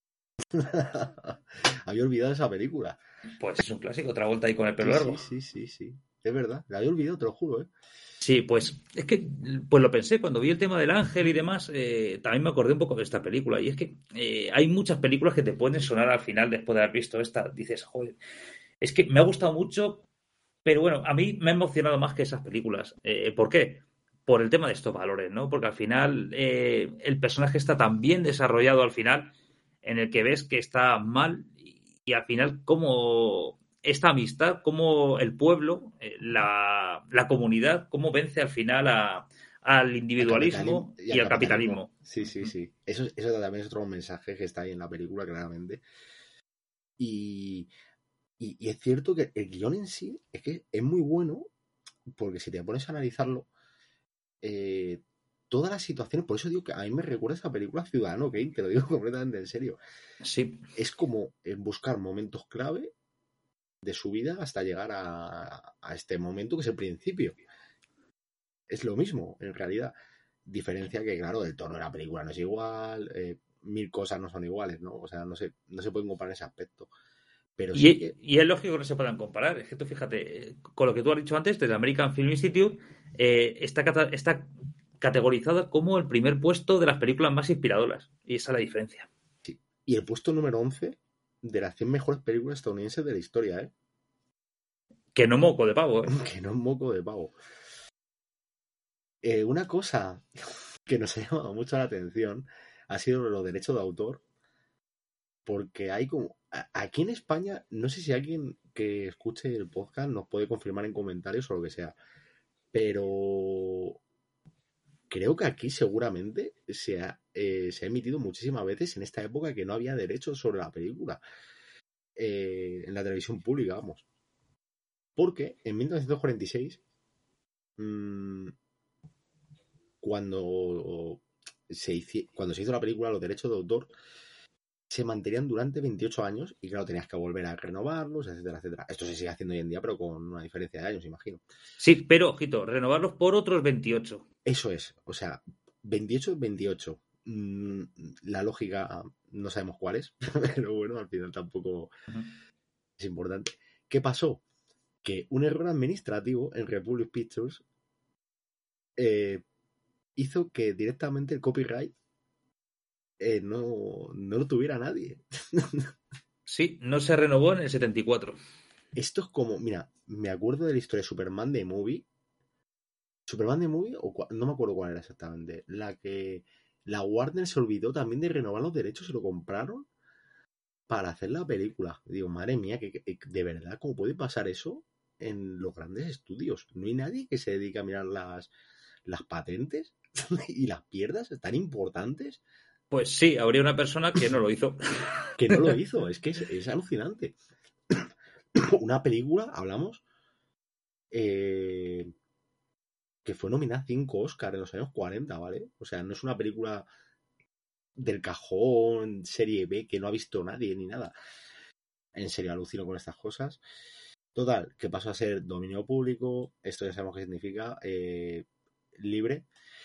Había olvidado esa película. pues es un clásico, Travolta ahí con el pelo Sí, sí, largo. sí, sí, sí. Es verdad, la había olvidado, te lo juro, ¿eh? Sí, pues es que pues lo pensé cuando vi el tema del ángel y demás, eh, también me acordé un poco de esta película. Y es que eh, hay muchas películas que te pueden sonar al final después de haber visto esta. Dices, joder, es que me ha gustado mucho, pero bueno, a mí me ha emocionado más que esas películas. Eh, ¿por qué? Por el tema de estos valores, ¿no? Porque al final eh, el personaje está tan bien desarrollado al final, en el que ves que está mal y, y al final cómo esta amistad, cómo el pueblo, eh, la, la comunidad, cómo vence al final a, al Al capitalismo individualismo y y al al capitalismo. capitalismo. Sí, sí, sí. Eso, eso también es otro mensaje que está ahí en la película, claramente. Y, y, y es cierto que el guión en sí es que es muy bueno, porque si te pones a analizarlo, eh, todas las situaciones, por eso digo que a mí me recuerda esa película Ciudadano Kane, te lo digo completamente en serio. Sí, Es como en buscar momentos clave de su vida hasta llegar a, a este momento que es el principio. Es lo mismo, en realidad. Diferencia que, claro, el tono de la película no es igual, eh, mil cosas no son iguales, ¿no? O sea, no se, no se pueden comparar en ese aspecto. Pero sí Y, que, y es lógico que no se puedan comparar. Es que tú fíjate, eh, con lo que tú has dicho antes, del American Film Institute, eh, está, cata- está categorizada como el primer puesto de las películas más inspiradoras. Y esa es la diferencia. sí. Y el puesto número once de las cien mejores películas estadounidenses de la historia, ¿eh? Que no moco de pavo, ¿eh? Que no es moco de pavo. Eh, una cosa que nos ha llamado mucho la atención ha sido los derechos de autor, porque hay como aquí en España, no sé si alguien que escuche el podcast nos puede confirmar en comentarios o lo que sea, pero creo que aquí seguramente se ha, eh, se ha emitido muchísimas veces en esta época que no había derechos sobre la película eh, en la televisión pública, vamos. Porque en mil novecientos cuarenta y seis, mmm, cuando se, hici, cuando se hizo la película, los derechos de autor se mantenían durante veintiocho años y claro, tenías que volver a renovarlos, etcétera, etcétera. Esto se sigue haciendo hoy en día, pero con una diferencia de años, imagino. Sí, pero, ojito, renovarlos por otros veintiocho. Eso es, o sea, veintiocho, veintiocho. Mm, la lógica no sabemos cuál es, pero bueno, al final tampoco uh-huh. es importante. ¿Qué pasó? Que un error administrativo en Republic Pictures eh, hizo que directamente el copyright eh, no, no lo tuviera nadie. Sí, no se renovó en el setenta y cuatro. Esto es como, mira, me acuerdo de la historia de Superman de Movie. Superman de Movie, o cua, no me acuerdo cuál era exactamente. La que la Warner se olvidó también de renovar los derechos y lo compraron para hacer la película. Digo, madre mía, que, que de verdad, ¿cómo puede pasar eso en los grandes estudios? No hay nadie que se dedique a mirar las, las patentes y las pierdas tan importantes. Pues sí, habría una persona que no lo hizo. Que no lo hizo, es que es, es alucinante. Una película, hablamos, eh, que fue nominada a cinco Oscars en los años cuarenta, ¿vale? O sea, no es una película del cajón, serie B, que no ha visto nadie ni nada. En serio, alucino con estas cosas. Total, que pasó a ser dominio público, esto ya sabemos qué significa, eh, libre.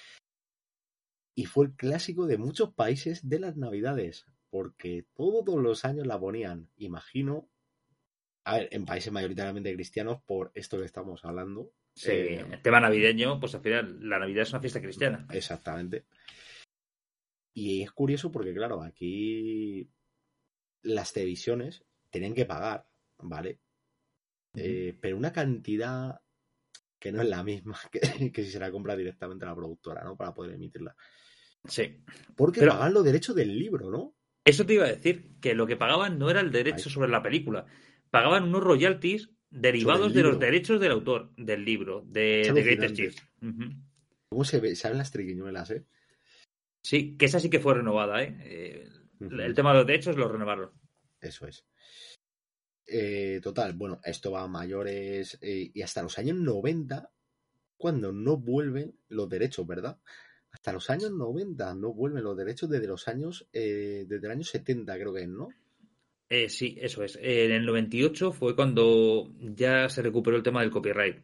Y fue el clásico de muchos países de las Navidades, porque todos los años la ponían, imagino, a ver, en países mayoritariamente cristianos, por esto que estamos hablando. Sí, eh, el tema navideño, pues al final la Navidad es una fiesta cristiana. Exactamente. Y es curioso porque, claro, aquí las televisiones tenían que pagar, ¿vale? Uh-huh. Eh, pero una cantidad que no es la misma que, que si se la compra directamente a la productora, ¿no? Para poder emitirla. Sí. Porque pero pagan los derechos del libro, ¿no? Eso te iba a decir, que lo que pagaban no era el derecho Ay. sobre la película. Pagaban unos royalties derivados de los derechos del autor, del libro, de The Greatest Hits. Uh-huh. ¿Cómo se ve? ¿Saben las triquiñuelas, eh? Sí, que esa sí que fue renovada, ¿eh? eh uh-huh. El tema de los derechos lo renovaron. Eso es. Eh, total, bueno, esto va a mayores eh, y hasta los años noventa, cuando no vuelven los derechos, ¿verdad? Hasta los años noventa no vuelven los derechos desde los años, eh, desde el año setenta creo que es, ¿no? Eh, sí, eso es. Eh, en el noventa y ocho fue cuando ya se recuperó el tema del copyright.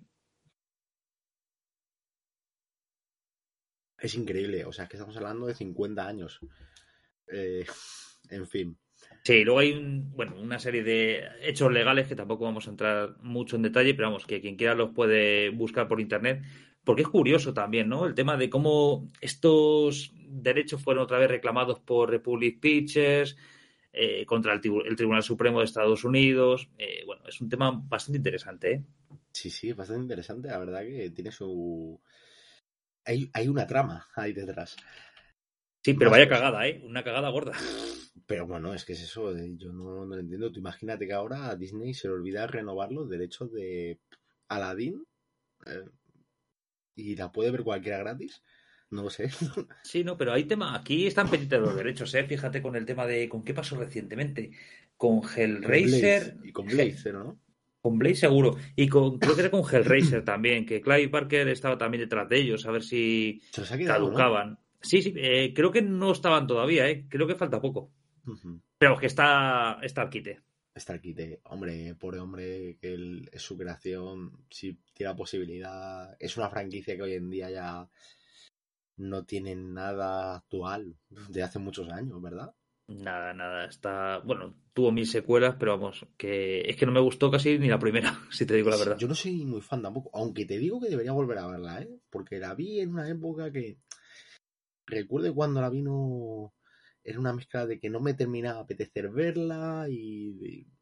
Es increíble, o sea, es que estamos hablando de cincuenta años. Eh, en fin. Sí, luego hay un, bueno, una serie de hechos legales que tampoco vamos a entrar mucho en detalle, pero vamos, que quien quiera los puede buscar por internet, porque es curioso también, ¿no? El tema de cómo estos derechos fueron otra vez reclamados por Republic Pictures eh, contra el, el Tribunal Supremo de Estados Unidos. Eh, bueno, es un tema bastante interesante, ¿eh? Sí, sí, es bastante interesante, la verdad que tiene su... Hay, hay una trama ahí detrás. Sí, pero Más vaya cosas. cagada, ¿eh? Una cagada gorda. Pero bueno, es que es eso, yo no, no lo entiendo. Tú imagínate que ahora a Disney se le olvida renovar los derechos de Aladdin eh, y la puede ver cualquiera gratis. No lo sé. Sí, no, pero hay tema. Aquí están pendientes los derechos, ¿eh? Fíjate con el tema de. ¿Con qué pasó recientemente? Con Hellraiser. Con Blaze, y con Blaze, ¿no? Con Blaze seguro. Y con, creo que era con Hellraiser también, que Clive Barker estaba también detrás de ellos, a ver si se los ha quedado, caducaban. ¿No? Sí, sí, eh, creo que no estaban todavía, ¿eh? Creo que falta poco. Uh-huh. Pero que está, está al quite. Está al quite. Hombre, pobre hombre, que él, es su creación, si tiene la posibilidad. Es una franquicia que hoy en día ya no tiene nada actual de hace muchos años, ¿verdad? Nada, nada. Está. Bueno, tuvo mil secuelas, pero vamos, que es que no me gustó casi ni la primera, si te digo la verdad. Yo no soy muy fan tampoco, aunque te digo que debería volver a verla, ¿eh? Porque la vi en una época que. Recuerdo cuando la vi no. Era una mezcla de que no me terminaba de apetecer verla y.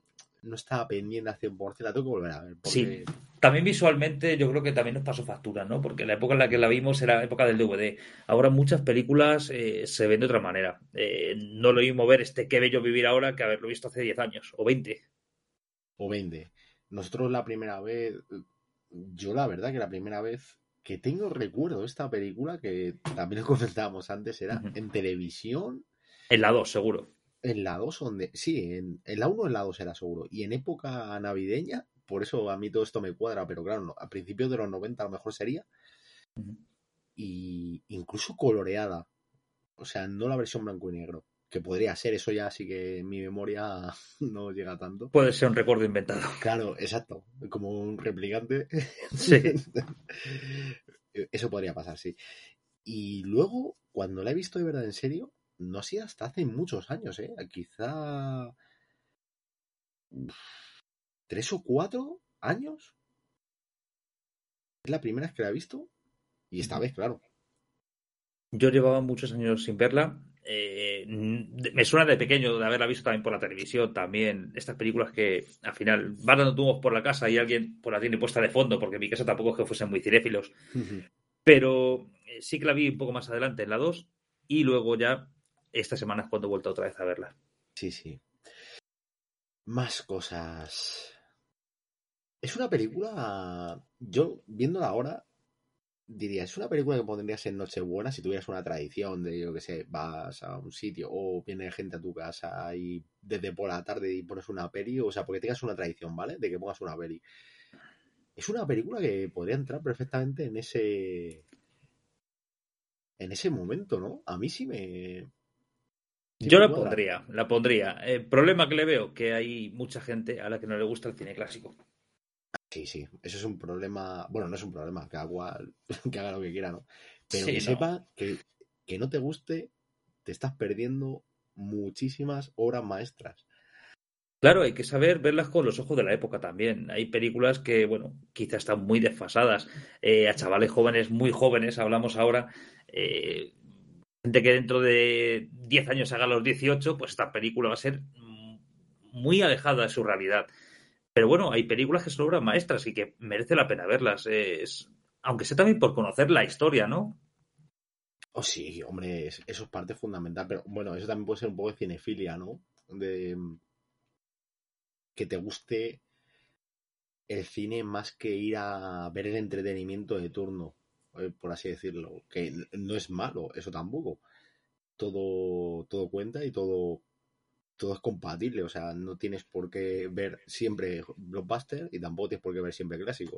no estaba pendiente al cien por ciento, la tengo que volver a ver. Porque... Sí, también visualmente yo creo que también nos pasó factura, ¿no? Porque la época en la que la vimos era época del D V D. Ahora muchas películas eh, se ven de otra manera. Eh, no lo mismo ver este Qué bello vivir ahora que haberlo visto hace diez años o veinte. O veinte. Nosotros la primera vez, yo la verdad que la primera vez que tengo recuerdo de esta película, que también lo comentábamos antes, era uh-huh. en televisión. En la dos, seguro. En la dos, donde sí, en, en la uno o en la dos era seguro. Y en época navideña, por eso a mí todo esto me cuadra, pero claro, no, a principios de los noventa a lo mejor sería. Uh-huh. Y incluso coloreada. O sea, no la versión blanco y negro. Que podría ser, eso ya sí que mi memoria no llega tanto. Puede ser un recuerdo inventado. Claro, exacto. Como un replicante. Sí. Eso podría pasar, sí. Y luego, cuando la he visto de verdad en serio, no ha sido hasta hace muchos años, ¿eh? Quizá tres o cuatro años. Es la primera vez que la he visto. Y esta vez, claro. Yo llevaba muchos años sin verla. Eh, me suena de pequeño de haberla visto también por la televisión, también estas películas que al final van dando tubos por la casa y alguien pues la tiene puesta de fondo, porque en mi casa tampoco es que fuesen muy cinéfilos. Uh-huh. Pero eh, sí que la vi un poco más adelante en la dos y luego ya esta semana es cuando he vuelto otra vez a verla. Sí, sí. Más cosas. Es una película, yo viéndola ahora, diría, es una película que pondrías en Nochebuena si tuvieras una tradición de, yo que sé, vas a un sitio o viene gente a tu casa y desde por la tarde y pones una peli, o sea, porque tengas una tradición, ¿vale? De que pongas una peli. Es una película que podría entrar perfectamente en ese en ese momento, ¿no? A mí sí me... Sí Yo me la cuadra. pondría, la pondría. El problema que le veo, que hay mucha gente a la que no le gusta el cine clásico. Sí, sí, eso es un problema, bueno, no es un problema, que haga, que haga lo que quiera, ¿no? Pero sí, que no. sepa que, que no te guste, te estás perdiendo muchísimas obras maestras. Claro, hay que saber verlas con los ojos de la época también. Hay películas que, bueno, quizás están muy desfasadas. Eh, a chavales jóvenes, muy jóvenes, hablamos ahora, eh, gente que dentro de diez años haga los dieciocho, pues esta película va a ser muy alejada de su realidad. Pero bueno, hay películas que son obras maestras y que merece la pena verlas. Es, aunque sea también por conocer la historia, ¿no? Oh, sí, hombre, eso es parte fundamental. Pero bueno, eso también puede ser un poco de cinefilia, ¿no? De que te guste el cine más que ir a ver el entretenimiento de turno, por así decirlo. Que no es malo, eso tampoco. Todo, todo cuenta y todo... todo es compatible, o sea, no tienes por qué ver siempre blockbuster y tampoco tienes por qué ver siempre clásicos.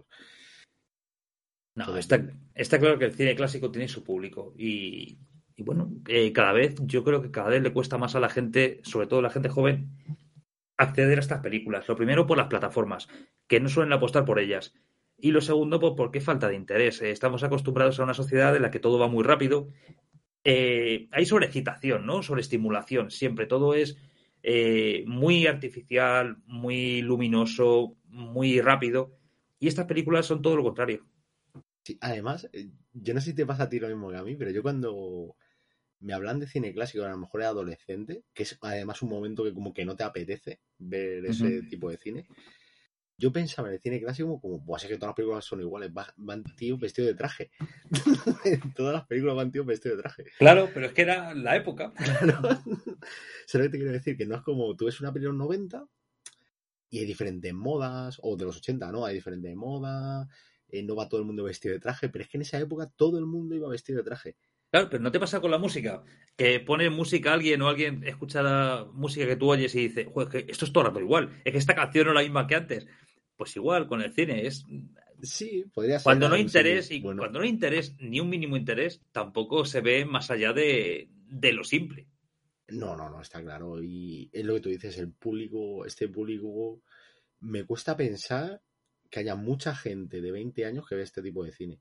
No, está, está claro que el cine clásico tiene su público y, y bueno, eh, cada vez, yo creo que cada vez le cuesta más a la gente, sobre todo a la gente joven, acceder a estas películas. Lo primero por las plataformas, que no suelen apostar por ellas. Y lo segundo, pues porque falta de interés. Eh, estamos acostumbrados a una sociedad en la que todo va muy rápido. Eh, hay sobreexcitación, ¿no? Sobreestimulación. Siempre todo es eh, muy artificial, muy luminoso, muy rápido. Y estas películas son todo lo contrario. Sí, además, yo no sé si te pasa a ti lo mismo que a mí, pero yo cuando me hablan de cine clásico, a lo mejor era adolescente, que es además un momento que como que no te apetece ver ese uh-huh. tipo de cine, yo pensaba en el cine clásico como, pues es que todas las películas son iguales, van, van tíos vestidos de traje. Todas las películas van tíos vestidos de traje. Claro, pero es que era la época. Claro. ¿Sabes lo que te quiero decir? Que no es como, tú ves una película de los noventa y hay diferentes modas, o de los ochenta, ¿no? Hay diferentes modas, eh, no va todo el mundo vestido de traje, pero es que en esa época todo el mundo iba vestido de traje. Claro, pero ¿no te pasa con la música? Que pone música a alguien o alguien escucha la música que tú oyes y dice, joder, que esto es todo el rato igual, es que esta canción no es la misma que antes. Pues igual, con el cine es... Sí, podría ser. Cuando no hay interés, y bueno. cuando no hay interés, ni un mínimo interés, tampoco se ve más allá de, de lo simple. No, no, no, está claro. Y es lo que tú dices, el público, este público, me cuesta pensar que haya mucha gente de veinte años que ve este tipo de cine.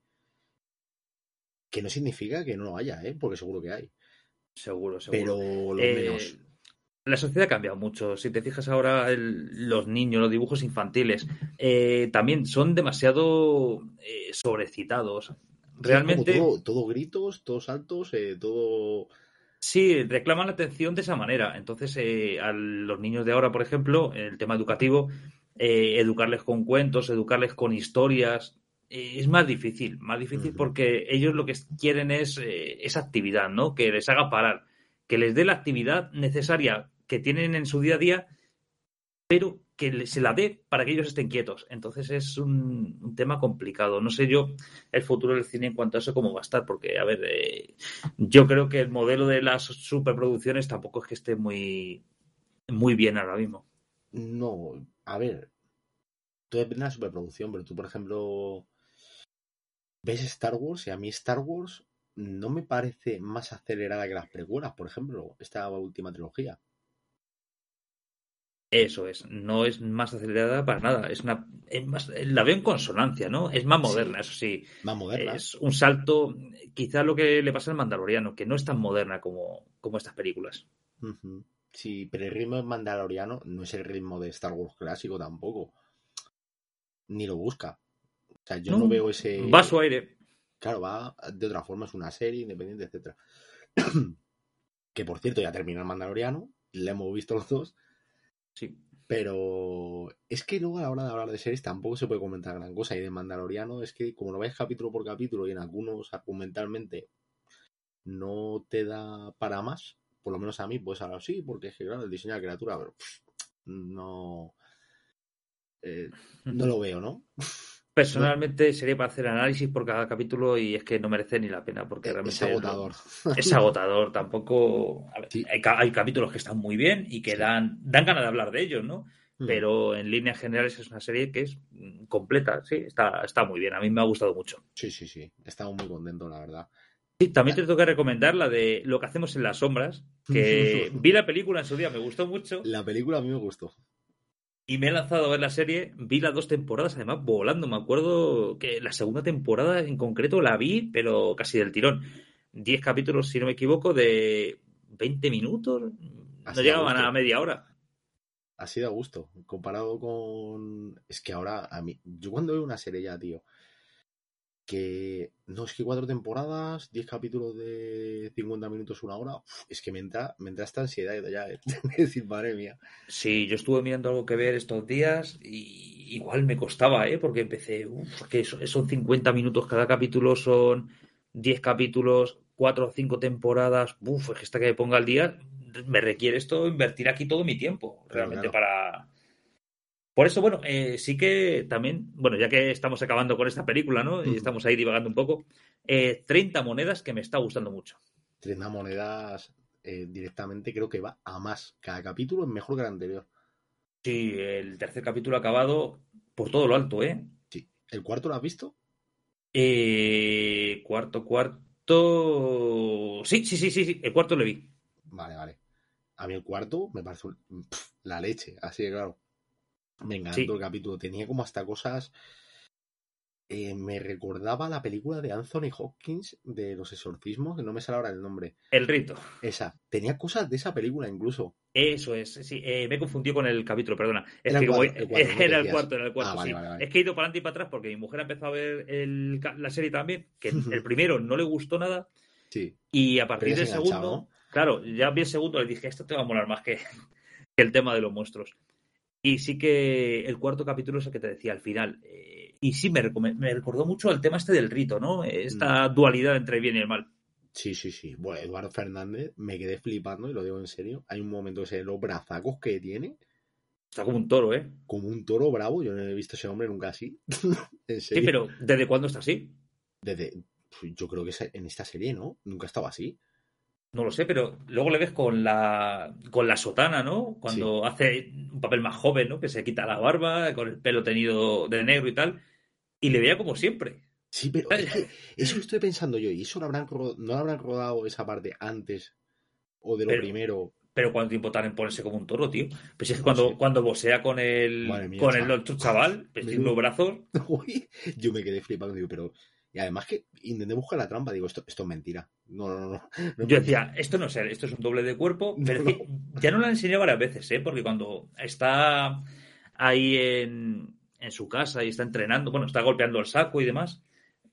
Que no significa que no lo haya, ¿eh? Porque seguro que hay. Seguro, seguro. Pero los eh, menos. La sociedad ha cambiado mucho. Si te fijas ahora, el, los niños, los dibujos infantiles, eh, también son demasiado eh, sobrecitados. Realmente... Sí, todo, todo gritos, todos saltos, eh, todo... Sí, reclaman la atención de esa manera. Entonces, eh, a los niños de ahora, por ejemplo, en el tema educativo, eh, educarles con cuentos, educarles con historias, eh, es más difícil, más difícil Ujú. porque ellos lo que quieren es eh, esa actividad, ¿no? Que les haga parar, que les dé la actividad necesaria que tienen en su día a día, pero que le- se la dé para que ellos estén quietos. Entonces es un, un tema complicado. No sé yo el futuro del cine en cuanto a eso cómo va a estar, porque, a ver, eh, yo creo que el modelo de las superproducciones tampoco es que esté muy, muy bien ahora mismo. No, a ver, todo depende de la superproducción, pero tú, por ejemplo, ves Star Wars y a mí Star Wars no me parece más acelerada que las precuelas, por ejemplo, esta última trilogía. Eso es, no es más acelerada para nada, es una, es más, la veo en consonancia, ¿no? Es más moderna, Sí, eso sí, más moderna. es un salto, quizá lo que le pasa al Mandaloriano, que no es tan moderna como, como estas películas. Ujú. Sí, pero el ritmo mandaloriano no es el ritmo de Star Wars clásico tampoco, ni lo busca. O sea, yo No, no veo va a su ese... aire. Claro, va de otra forma, es una serie independiente, etcétera. Que por cierto, ya terminó el Mandaloriano, le hemos visto los dos, Sí. pero es que luego a la hora de hablar de series tampoco se puede comentar gran cosa. Y de Mandaloriano es que como lo ves capítulo por capítulo y en algunos argumentalmente no te da para más, por lo menos a mí, pues ahora sí, porque es que claro, el diseño de la criatura, pero pff, no, eh, no lo veo, ¿no? No, Personalmente sería para hacer análisis por cada capítulo y es que no merece ni la pena porque eh, es realmente lo- agotador. es agotador. Tampoco. A ver, Sí, hay, ca- hay capítulos que están muy bien y que sí. dan, dan ganas de hablar de ellos, ¿no? Mm, Pero en líneas generales es una serie que es mm, completa, sí, está, está muy bien. A mí me ha gustado mucho. sí, sí, sí. Estamos muy contentos, la verdad. Sí, también La, te tengo que recomendar la de Lo que hacemos en las sombras, que vi la película en su día, me gustó mucho. la película a mí me gustó. Y me he lanzado a ver la serie, vi las dos temporadas, además volando. Me acuerdo que la segunda temporada en concreto la vi, pero casi del tirón. Diez capítulos, si no me equivoco, de veinte minutos. No Así da llegaban a gusto. media hora. Así da gusto. Comparado con... Es que ahora, a mí... Yo cuando veo una serie ya, tío, que... No, es que cuatro temporadas, diez capítulos de cincuenta minutos, una hora, uf, es que me entra, me entra esta ansiedad ya, ¿eh? Es decir, madre mía. Sí, yo estuve mirando algo que ver estos días y igual me costaba, ¿eh? Porque empecé, uff, que son son cincuenta minutos cada capítulo, son diez capítulos, cuatro o cinco temporadas. Uff, es que hasta que me ponga al día me requiere esto invertir aquí todo mi tiempo, Claro, realmente claro. para. Por eso, bueno, eh, sí que también, bueno, ya que estamos acabando con esta película, ¿no? Y estamos ahí divagando un poco, eh, treinta monedas que me está gustando mucho. treinta monedas eh, directamente creo que va a más. Cada capítulo es mejor que el anterior. Sí, el tercer capítulo acabado por todo lo alto, ¿eh? Sí. ¿El cuarto lo has visto? Eh, cuarto, cuarto. Sí, sí, sí, sí, sí, el cuarto lo vi. Vale, vale. A mí el cuarto me parece un- pf, la leche, así de claro. Me encantó el Sí, capítulo. Tenía como hasta cosas. Eh, me recordaba la película de Anthony Hopkins de los exorcismos, que no me sale ahora el nombre. el rito. Esa. Tenía cosas de esa película incluso. Eso es, sí, eh, me he confundido con el capítulo, perdona. Es Era el que como cuatro, el cuatro, ¿no? Que era el decías. cuarto, era el Ah, cuarto, vale, sí. vale, vale. Es que he ido para adelante y para atrás porque mi mujer ha empezado a ver el ca- la serie también, que el primero no le gustó nada Sí. y a Pero partir ya se del ha enganchado, segundo, ¿no? claro, ya vi el segundo le dije, esto te va a molar más que, que el tema de los monstruos. Y sí que el cuarto capítulo es el que te decía al final. Eh, y sí, me, recome- me recordó mucho al tema este del rito, ¿no? Mm. Esta dualidad entre el bien y el mal. Sí, sí, sí. Bueno, Eduardo Fernández, me quedé flipando y lo digo en serio. Hay un momento que se ve los brazacos que tiene, Está como un toro, ¿eh? como un toro bravo. Yo no he visto a ese hombre nunca así. En Sí, serio. pero ¿desde cuándo está así? Desde, yo creo que es en esta serie, ¿no? Nunca estaba así. No lo sé, pero luego le ves con la con la sotana, ¿no? Sí. Cuando hace un papel más joven, ¿no? Que se quita la barba, con el pelo tenido de negro y tal, y le veía como siempre. Sí, pero es ¿Sabes? que eso lo estoy pensando yo. ¿Y eso lo habrán, ro- no lo habrán rodado esa parte antes o de lo Pero, primero? pero ¿cuánto tiempo tarda en ponerse como un toro, tío? Pues es que No lo cuando, sé. cuando vocea con Madre el mía, con el chaval. otro chaval, pues tiene unos Menudo. brazos. Uy, yo me quedé flipando, digo, pero. Y además que intenté buscar la trampa, digo, esto, esto es mentira. No, no, no, no, no es Yo mentira. decía, esto no es él, esto es un doble de cuerpo, No, pero es no. que ya no lo han enseñado varias veces, ¿eh? Porque cuando está ahí en, en su casa y está entrenando, bueno, está golpeando el saco y demás,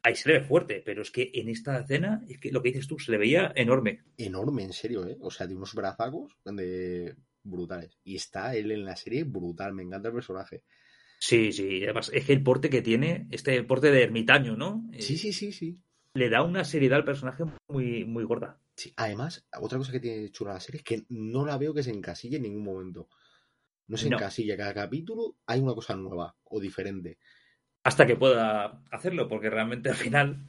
ahí se le ve fuerte, pero es que en esta escena, es que lo que dices tú, se le veía enorme. Enorme, en serio, ¿eh? O sea, de unos brazacos de brutales. Y está él en la serie brutal, me encanta el personaje. Sí, sí, además es que el porte que tiene, este porte de ermitaño, ¿no? Sí, Eh, sí, sí, sí. le da una seriedad al personaje muy, muy gorda. Sí, además, otra cosa que tiene chula la serie es que no la veo que se encasille en ningún momento. No se No, encasilla, cada capítulo hay una cosa nueva o diferente. hasta que pueda hacerlo, porque realmente al final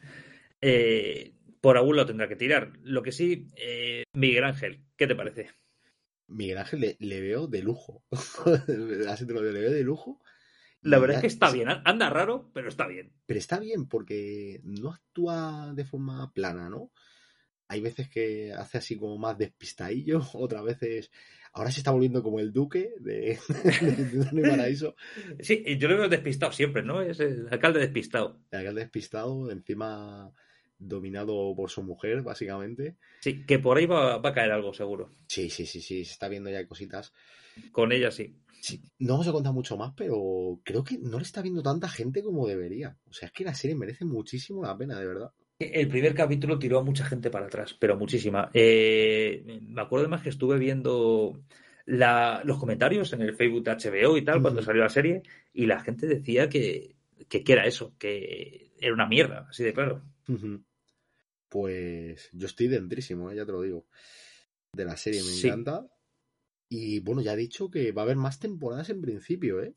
eh, por algún lado tendrá que tirar. Lo que sí, eh, Miguel Ángel, ¿qué te parece? Miguel Ángel le, le veo de lujo. Así te lo digo, le veo de lujo. La Y verdad es ya, que está bien, anda raro, pero está bien. pero está bien porque no actúa de forma plana, ¿no? Hay veces que hace así como más despistadillo, otras veces... Ahora se está volviendo como el duque de, de Dani Paraíso. Sí, yo lo veo despistado siempre, ¿no? Es el alcalde despistado. El alcalde despistado, encima dominado por su mujer, básicamente. Sí, que por ahí va, va a caer algo seguro. Sí, sí, sí, sí, se está viendo ya cositas. Con ella sí. Sí, no vamos a contar mucho más, pero creo que no le está viendo tanta gente como debería. O sea, es que la serie merece muchísimo la pena, de verdad. El primer capítulo tiró a mucha gente para atrás, pero muchísima. Eh, me acuerdo además que estuve viendo la, los comentarios en el Facebook de H B O y tal cuando Ujú, salió la serie y la gente decía que, que, que era eso, que era una mierda, así de claro. ujú. Pues yo estoy dentrísimo, ¿eh? Ya te lo digo. De la serie me Sí, encanta. Y bueno, ya ha dicho que va a haber más temporadas en principio, ¿eh?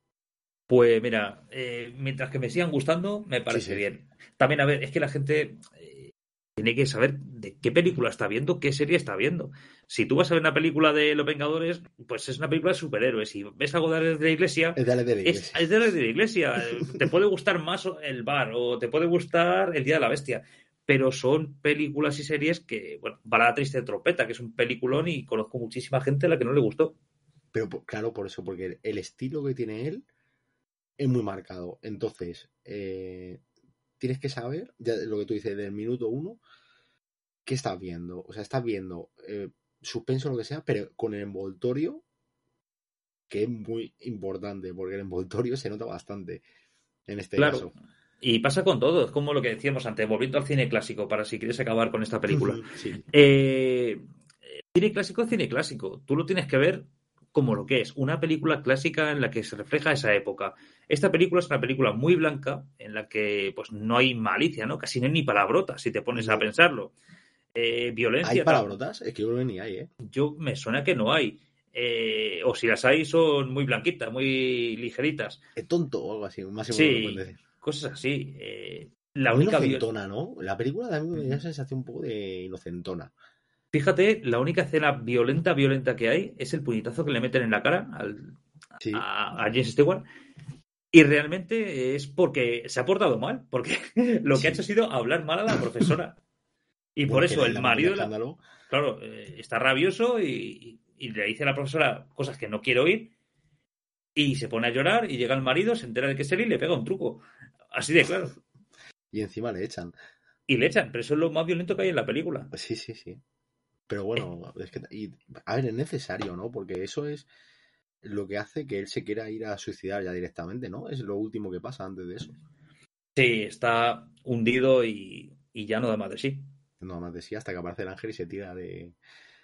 pues mira, eh, mientras que me sigan gustando, me Sí, parece sí. bien. También, a ver, es que la gente eh, tiene que saber de qué película está viendo, qué serie está viendo. Si tú vas a ver una película de Los Vengadores, pues es una película de superhéroes. Si ves algo de la iglesia, Es dale de la es, iglesia. es de la de la iglesia. Te puede gustar más el bar o te puede gustar El Día de la Bestia. Pero son películas y series que, bueno, Balada Triste de Trompeta, que es un peliculón y conozco muchísima gente a la que no le gustó. Pero po- claro, por eso, porque el, el estilo que tiene él es muy marcado. Entonces, eh, tienes que saber, ya lo que tú dices, del minuto uno, qué estás viendo. O sea, estás viendo eh, suspenso o lo que sea, pero con el envoltorio, que es muy importante, porque el envoltorio se nota bastante en este Claro. caso. Y pasa con todo, es como lo que decíamos antes, volviendo al cine clásico, para si quieres acabar con esta película. Sí. Eh, cine clásico es cine clásico. Tú lo tienes que ver como lo que es, una película clásica en la que se refleja esa época. Esta película es una película muy blanca, en la que pues no hay malicia, ¿no? Casi no hay ni palabrotas, si te pones a No. pensarlo. Eh, Hay violencia, tam- palabrotas, es que yo creo que ni hay, ¿eh? yo me suena que no hay. Eh, o si las hay, son muy blanquitas, muy ligeritas. Es tonto o algo así, máximo que le pueden Sí, decir. cosas así. Eh, la Muy única viol- inocentona, ¿no? La película también me da la sensación un poco de inocentona. Fíjate, la única escena violenta, violenta que hay es el puñetazo que le meten en la cara al, Sí, a, a James Stewart. Y realmente es porque se ha portado mal, porque lo que ha hecho ha sí. sido hablar mal a la profesora. Y por Bueno, que eso le el le ha metido un marido, de la- escándalo. claro, eh, está rabioso y, y le dice a la profesora cosas que no quiere oír y se pone a llorar y llega el marido, se entera de que es él y le pega un truco. Así de claro. Y encima le echan. Y le echan, pero eso es lo más violento que hay en la película. Sí, sí, sí. Pero Es bueno, es que, y, a ver, es necesario, ¿no? Porque eso es lo que hace que él se quiera ir a suicidar ya directamente, ¿no? Es lo último que pasa antes de eso. Sí, está hundido y, y ya no da más de sí. No más de sí, hasta que aparece el ángel y se tira de.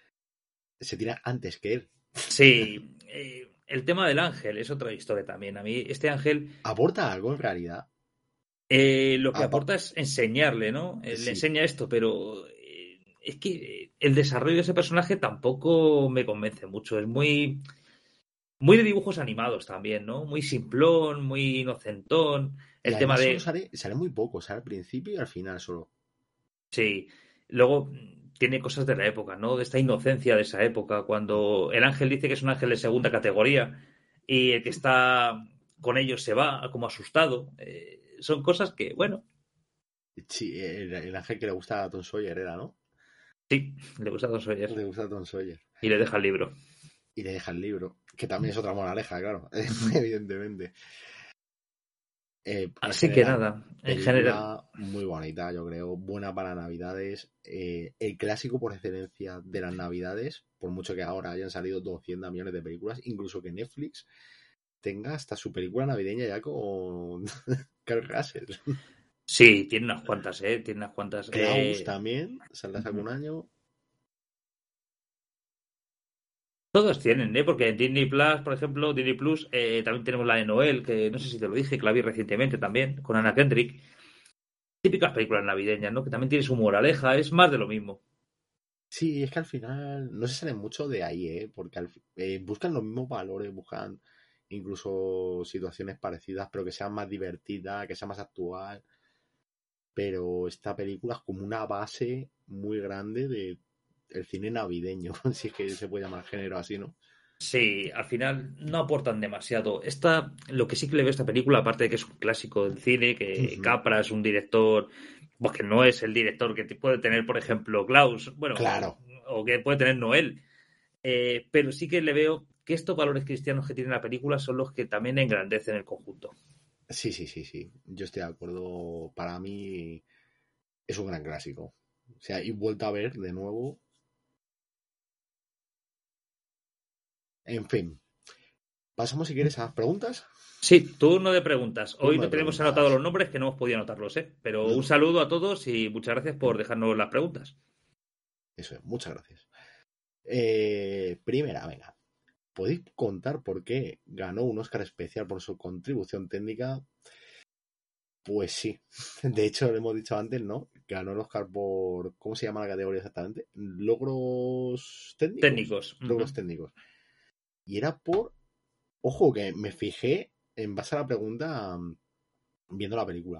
Se tira antes que él. Sí, eh, el tema del ángel es otra historia también. A mí, este ángel Aporta algo en realidad. eh, lo que Apa- aporta es enseñarle, ¿no? Eh, le sí, enseña esto, pero eh, es que el desarrollo de ese personaje tampoco me convence mucho. Es muy, muy de dibujos animados también, ¿no? Muy simplón, muy inocentón. y El tema además solo de, sale, sale muy poco, sale al principio y al final solo. sí, luego mm, tiene cosas de la época, ¿no? De esta inocencia de esa época, cuando el ángel dice que es un ángel de segunda categoría y el que está con ellos se va como asustado. Eh, son cosas que, bueno, Sí, el, el ángel que le gusta a Tom Sawyer era, ¿no? sí, le gusta a Tom Sawyer Le gusta a Tom Sawyer. y le deja el libro. Y le deja el libro, que también es otra moraleja, claro, evidentemente. Eh, en Así que general, nada, en general, película muy bonita, yo creo, buena para Navidades, eh, el clásico por excelencia de las Navidades, por mucho que ahora hayan salido doscientos millones de películas, incluso que Netflix tenga hasta su película navideña ya con Kirk Russell. Sí, tiene unas cuantas, ¿eh? Tiene unas cuantas. Klaus Eh... también, saldrá hace algún año. Todos tienen, ¿eh? Porque en Disney Plus, por ejemplo, Disney Plus, eh, también tenemos la de Noel, que no sé si te lo dije, que la vi recientemente también, con Anna Kendrick. Típicas películas navideñas, ¿no? Que también tiene su moraleja, es más de lo mismo. Sí, es que al final no se salen mucho de ahí, ¿eh? Porque al, eh, buscan los mismos valores, buscan incluso situaciones parecidas, pero que sean más divertidas, que sea más actual. Pero esta película es como una base muy grande de el cine navideño, si es que se puede llamar género así, ¿no? Sí, al final no aportan demasiado. Esta, lo que sí que le veo a esta película, aparte de que es un clásico del cine, que Ujú. Capra es un director, pues que no es el director que te puede tener, por ejemplo, Klaus, bueno, o, Claro, o que puede tener Noel. Eh, pero sí que le veo que estos valores cristianos que tiene la película son los que también engrandecen el conjunto. sí, sí, sí, sí. Yo estoy de acuerdo. Para mí es un gran clásico. O sea, y vuelto a ver de nuevo. En fin, pasamos si quieres a las preguntas. Sí, turno de preguntas. Hoy Turno no de tenemos anotado preguntas. los nombres que no hemos podido anotarlos, ¿eh? Pero un No, saludo a todos y muchas gracias por dejarnos las preguntas. eso es, muchas gracias. Eh, primera, venga. ¿Podéis contar por qué ganó un Oscar especial por su contribución técnica? Pues sí. De hecho, lo hemos dicho antes, ¿no? Ganó el Oscar por. ¿Cómo se llama la categoría exactamente? Logros técnicos. Técnicos. Logros Ujú. técnicos. Y era por. Ojo, que me fijé en base a la pregunta mm, viendo la película.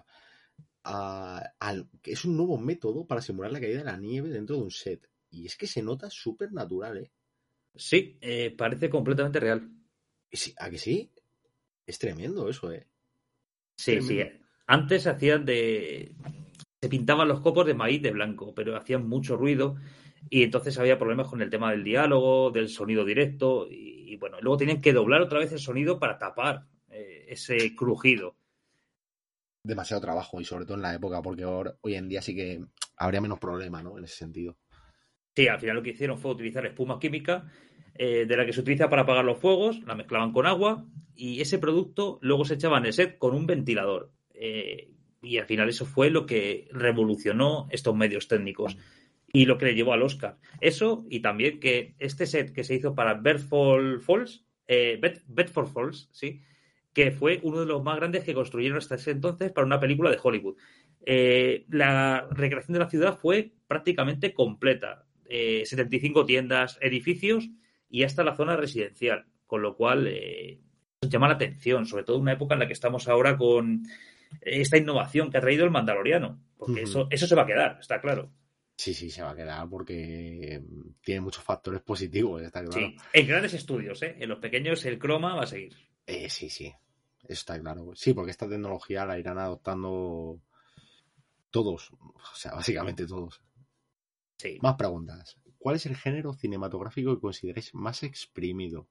A- al- que es un nuevo método para simular la caída de la nieve dentro de un set. Y es que se nota súper natural, ¿eh? Sí, eh, parece completamente real. Y sí, ¿a que sí? Es tremendo eso, ¿eh? Es Sí, sí. tremendo. Antes se hacían de. Se pintaban los copos de maíz de blanco, pero hacían mucho ruido y entonces había problemas con el tema del diálogo, del sonido directo y, y bueno, luego tenían que doblar otra vez el sonido para tapar eh, ese crujido. Demasiado trabajo y sobre todo en la época, porque ahora, hoy en día sí que habría menos problema, ¿no? En ese sentido. Sí, al final lo que hicieron fue utilizar espuma química eh, de la que se utiliza para apagar los fuegos, la mezclaban con agua y ese producto luego se echaba en el set con un ventilador. Eh, y al final eso fue lo que revolucionó estos medios técnicos y lo que le llevó al Oscar. Eso y también que este set que se hizo para Bedford Falls, eh, Bed- Bedford Falls, sí, que fue uno de los más grandes que construyeron hasta ese entonces para una película de Hollywood. Eh, la recreación de la ciudad fue prácticamente completa. Eh, setenta y cinco tiendas, edificios y hasta la zona residencial, con lo cual eh, llama la atención, sobre todo en una época en la que estamos ahora con esta innovación que ha traído el Mandaloriano, porque Ujú. eso, eso se va a quedar, está claro. Sí, sí, se va a quedar porque tiene muchos factores positivos, está claro. Sí, en grandes estudios, ¿eh? En los pequeños el croma va a seguir. Eh, sí, sí, eso está claro. Sí, porque esta tecnología la irán adoptando todos, o sea, básicamente todos. Sí. Más preguntas. ¿Cuál es el género cinematográfico que consideráis más exprimido?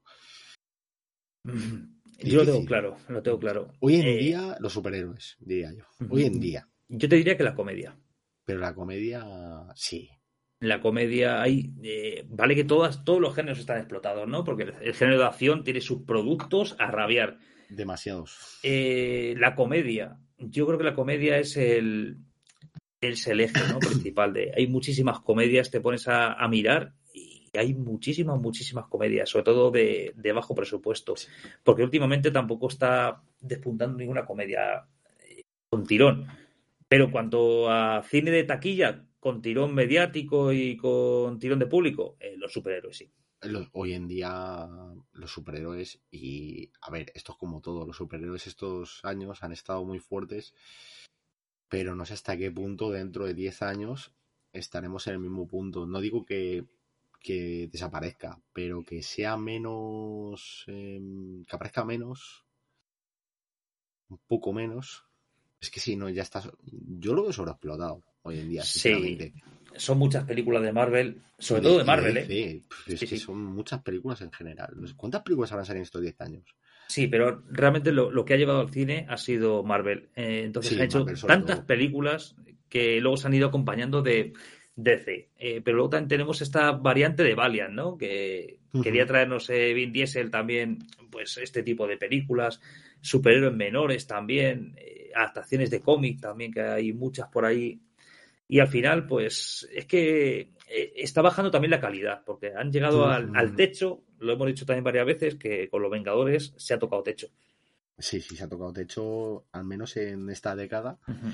Yo lo tengo Difícil. claro, lo tengo claro. Hoy en Eh, día, los superhéroes, diría yo. Hoy en día. yo te diría que la comedia. Pero la comedia, sí. La comedia hay, eh, vale que todas, todos los géneros están explotados, ¿no? Porque el, el género de acción tiene sus productos a rabiar. Demasiados. Eh, la comedia, yo creo que la comedia es el, es el eje, ¿no? Principal de. Hay muchísimas comedias, te pones a, a mirar y hay muchísimas, muchísimas comedias, sobre todo de, de bajo presupuesto. Sí. Porque últimamente tampoco está despuntando ninguna comedia eh, con tirón. Pero cuanto a cine de taquilla, con tirón mediático y con tirón de público, eh, los superhéroes sí. Lo- hoy en día los superhéroes y a ver, esto es como todo, los superhéroes estos años han estado muy fuertes, pero no sé hasta qué punto dentro de diez años estaremos en el mismo punto. No digo que, que desaparezca, pero que sea menos, eh, que aparezca menos, un poco menos. Es que si no, ya está. Yo lo veo sobreexplotado hoy en día, Sí, sinceramente. son muchas películas de Marvel, Y sobre de, todo de y de Marvel, ¿eh? D C, pf, es Sí, que sí. son muchas películas en general. No sé, ¿cuántas películas habrán salido en estos diez años? Sí, pero realmente lo, lo que ha llevado al cine ha sido Marvel. Eh, entonces han Sí, hecho Marvel sobre tantas todo. películas que luego se han ido acompañando de D C. Eh, pero luego también tenemos esta variante de Valiant, ¿no? Que uh-huh. quería traernos eh, Vin Diesel también, pues este tipo de películas, superhéroes menores también, eh, adaptaciones de cómic también, que hay muchas por ahí. Y al final, pues, es que eh, está bajando también la calidad, porque han llegado uh-huh. al, al techo, lo hemos dicho también varias veces, que con los Vengadores se ha tocado techo. Sí, sí, se ha tocado techo, al menos en esta década. Uh-huh.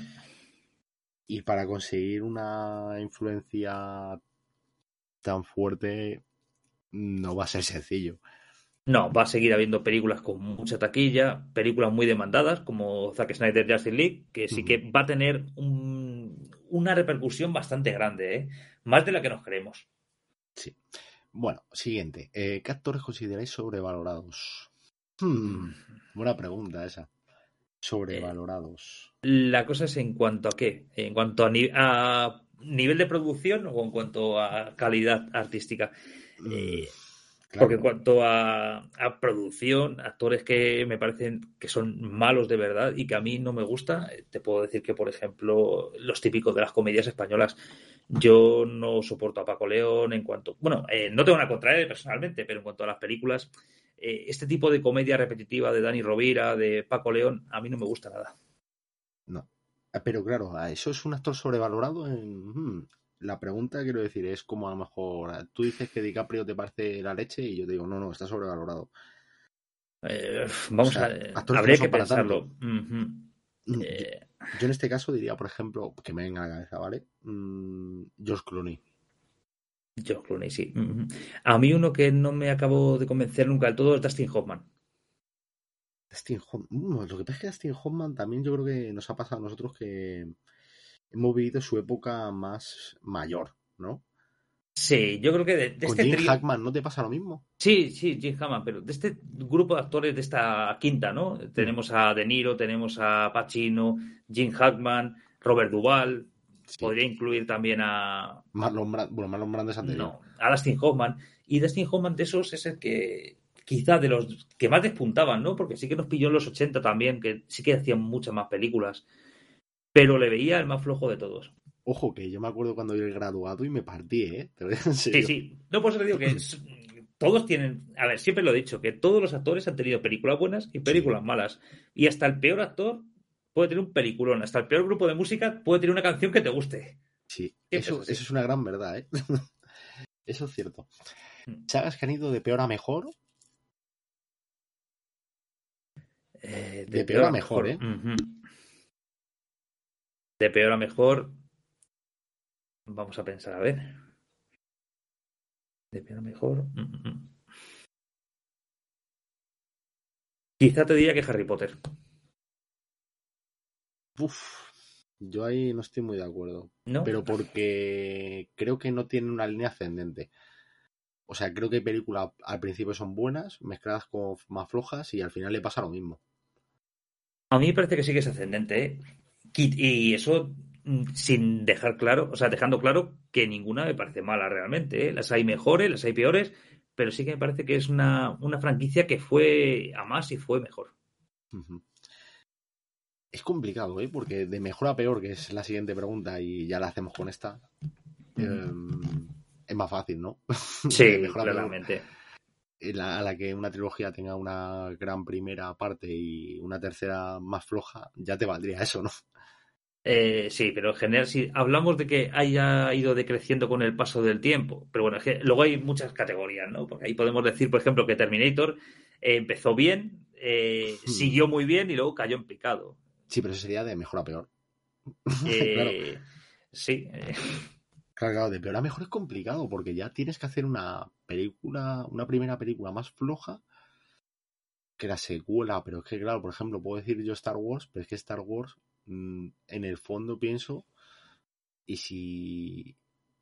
Y para conseguir una influencia tan fuerte no va a ser sencillo. No, va a seguir habiendo películas con mucha taquilla, películas muy demandadas, como Zack Snyder Justice League, que sí uh-huh. que va a tener un, una repercusión bastante grande, ¿eh? Más de la que nos creemos. Sí. Bueno, siguiente. Eh, ¿Qué actores consideráis sobrevalorados? Hmm, buena pregunta esa. Sobrevalorados. Eh, la cosa es en cuanto a qué, en cuanto a, ni- a nivel de producción o en cuanto a calidad artística. Mm, eh, claro. Porque en cuanto a, a producción, actores que me parecen que son malos de verdad y que a mí no me gusta, te puedo decir que, por ejemplo, los típicos de las comedias españolas, yo no soporto a Paco León en cuanto... Bueno, eh, no tengo nada contra él personalmente, pero en cuanto a las películas... Este tipo de comedia repetitiva de Dani Rovira, de Paco León, a mí no me gusta nada. No. Pero claro, ¿eso es un actor sobrevalorado? En... Hmm. La pregunta, quiero decir, es como a lo mejor tú dices que DiCaprio te parece la leche y yo te digo, no, no, está sobrevalorado. Eh, vamos o sea, a... Habría que, que pensarlo. Uh-huh. Eh... Yo, yo en este caso diría, por ejemplo, que me venga a la cabeza, ¿vale? Mm, George Clooney. George Clooney, sí. Uh-huh. A mí uno que no me acabo de convencer nunca del todo es Dustin Hoffman. Dustin Hoffman. Lo que pasa es que Dustin Hoffman también yo creo que nos ha pasado a nosotros que hemos vivido su época más mayor, ¿no? Sí, yo creo que de, de Con este Jim tri... Hackman, ¿no te pasa lo mismo? Sí, sí, Jim Hackman, pero de este grupo de actores de esta quinta, ¿no? Mm. Tenemos a De Niro, tenemos a Pacino, Jim Hackman, Robert Duvall... Sí. Podría incluir también a... Marlon Brando, bueno, Marlon Brando es anterior. No, a Dustin Hoffman. Y Dustin Hoffman de esos es el que quizá de los que más despuntaban, ¿no? Porque sí que nos pilló en los ochenta también, que sí que hacían muchas más películas. Pero le veía el más flojo de todos. Ojo, que yo me acuerdo cuando vi El Graduado y me partí, ¿eh? Te lo digo en Sí, serio. sí. No, por eso te digo que todos tienen... A ver, siempre lo he dicho, que todos los actores han tenido películas buenas y películas sí. malas. Y hasta el peor actor... puede tener un peliculón. Hasta el peor grupo de música puede tener una canción que te guste. Sí, eso, eso es una gran verdad, ¿eh? Eso es cierto. ¿Sagas que han ido de peor a mejor? Eh, de, de peor, peor a mejor, mejor, ¿eh? Uh-huh. De peor a mejor. Vamos a pensar, a ver. De peor a mejor. Uh-huh. Quizá te diría que Harry Potter. Uf. Yo ahí no estoy muy de acuerdo. ¿No? Pero porque creo que no tiene una línea ascendente. O sea, creo que películas al principio son buenas, mezcladas con más flojas y al final le pasa lo mismo. A mí me parece que sí que es ascendente, ¿eh? Y eso sin dejar claro, o sea, dejando claro que ninguna me parece mala realmente, ¿eh? Las hay mejores, las hay peores, pero sí que me parece que es una, una franquicia que fue a más y fue mejor. Uh-huh. Es complicado, ¿eh? Porque de mejor a peor, que es la siguiente pregunta y ya la hacemos con esta, mm. eh, es más fácil, ¿no? Sí, claramente. A, la, a la que una trilogía tenga una gran primera parte y una tercera más floja, ya te valdría eso, ¿no? Eh, sí, pero en general, si hablamos de que haya ido decreciendo con el paso del tiempo, pero bueno, es que luego hay muchas categorías, ¿no? Porque ahí podemos decir, por ejemplo, que Terminator eh, empezó bien, eh, hmm. siguió muy bien y luego cayó en picado. Sí, pero eso sería de mejor a peor. Eh, claro. Sí. Eh. Claro, claro, de peor a mejor es complicado porque ya tienes que hacer una película, una primera película más floja que la secuela. Pero es que, claro, por ejemplo, puedo decir yo Star Wars, pero es que Star Wars, mmm, en el fondo pienso, y si...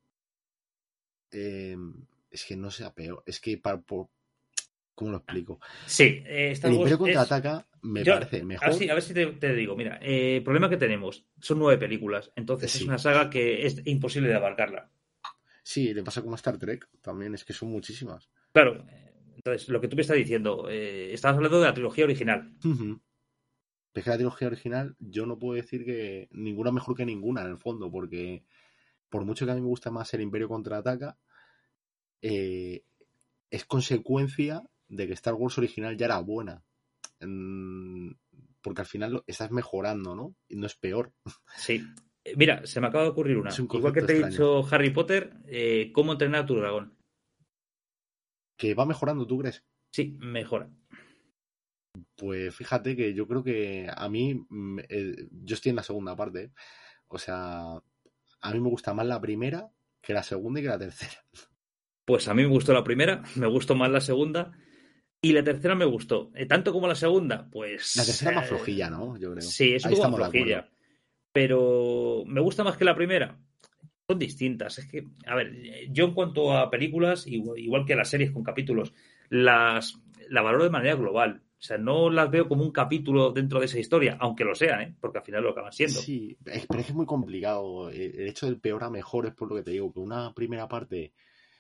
Eh, es que no sea peor, es que para... Por, ¿cómo lo explico? Sí, eh, Star el Imperio Wars Contraataca es... me Yo, parece mejor. A ver si, a ver si te, te digo, mira, eh, el problema que tenemos son nueve películas, entonces sí. Es una saga que es imposible de abarcarla. Sí, le pasa como a Star Trek, también es que son muchísimas. Claro, entonces lo que tú me estás diciendo, eh, estabas hablando de la trilogía original. Uh-huh. Es que la trilogía original yo no puedo decir que ninguna mejor que ninguna en el fondo, porque por mucho que a mí me gusta más el Imperio Contraataca, eh, es consecuencia de que Star Wars original ya era buena. Mm, porque al final lo estás mejorando, ¿no? Y no es peor. Sí. Mira, se me acaba de ocurrir Es una. un Igual que concepto te he extraño. dicho Harry Potter, eh, ¿cómo entrenar a tu dragón? ¿Que va mejorando, tú crees? Sí, mejora. Pues fíjate que yo creo que a mí, mm, eh, yo estoy en la segunda parte, ¿eh? O sea, a mí me gusta más la primera que la segunda y que la tercera. Pues a mí me gustó la primera, me gustó más la segunda y la tercera me gustó. Eh, tanto como la segunda, La pues tercera más eh, flojilla, ¿no? Yo creo. sí, es un Ahí poco más estamos de acuerdo. flojilla. Pero me gusta más que la primera. Son distintas. Es que, a ver, yo en cuanto a películas, igual, igual que las series con capítulos, las la valoro de manera global. O sea, no las veo como un capítulo dentro de esa historia, aunque lo sea, ¿eh? Porque al final lo acaban siendo. Sí, es- pero es que es muy complicado. El el hecho del peor a mejor es por lo que te digo, que una primera parte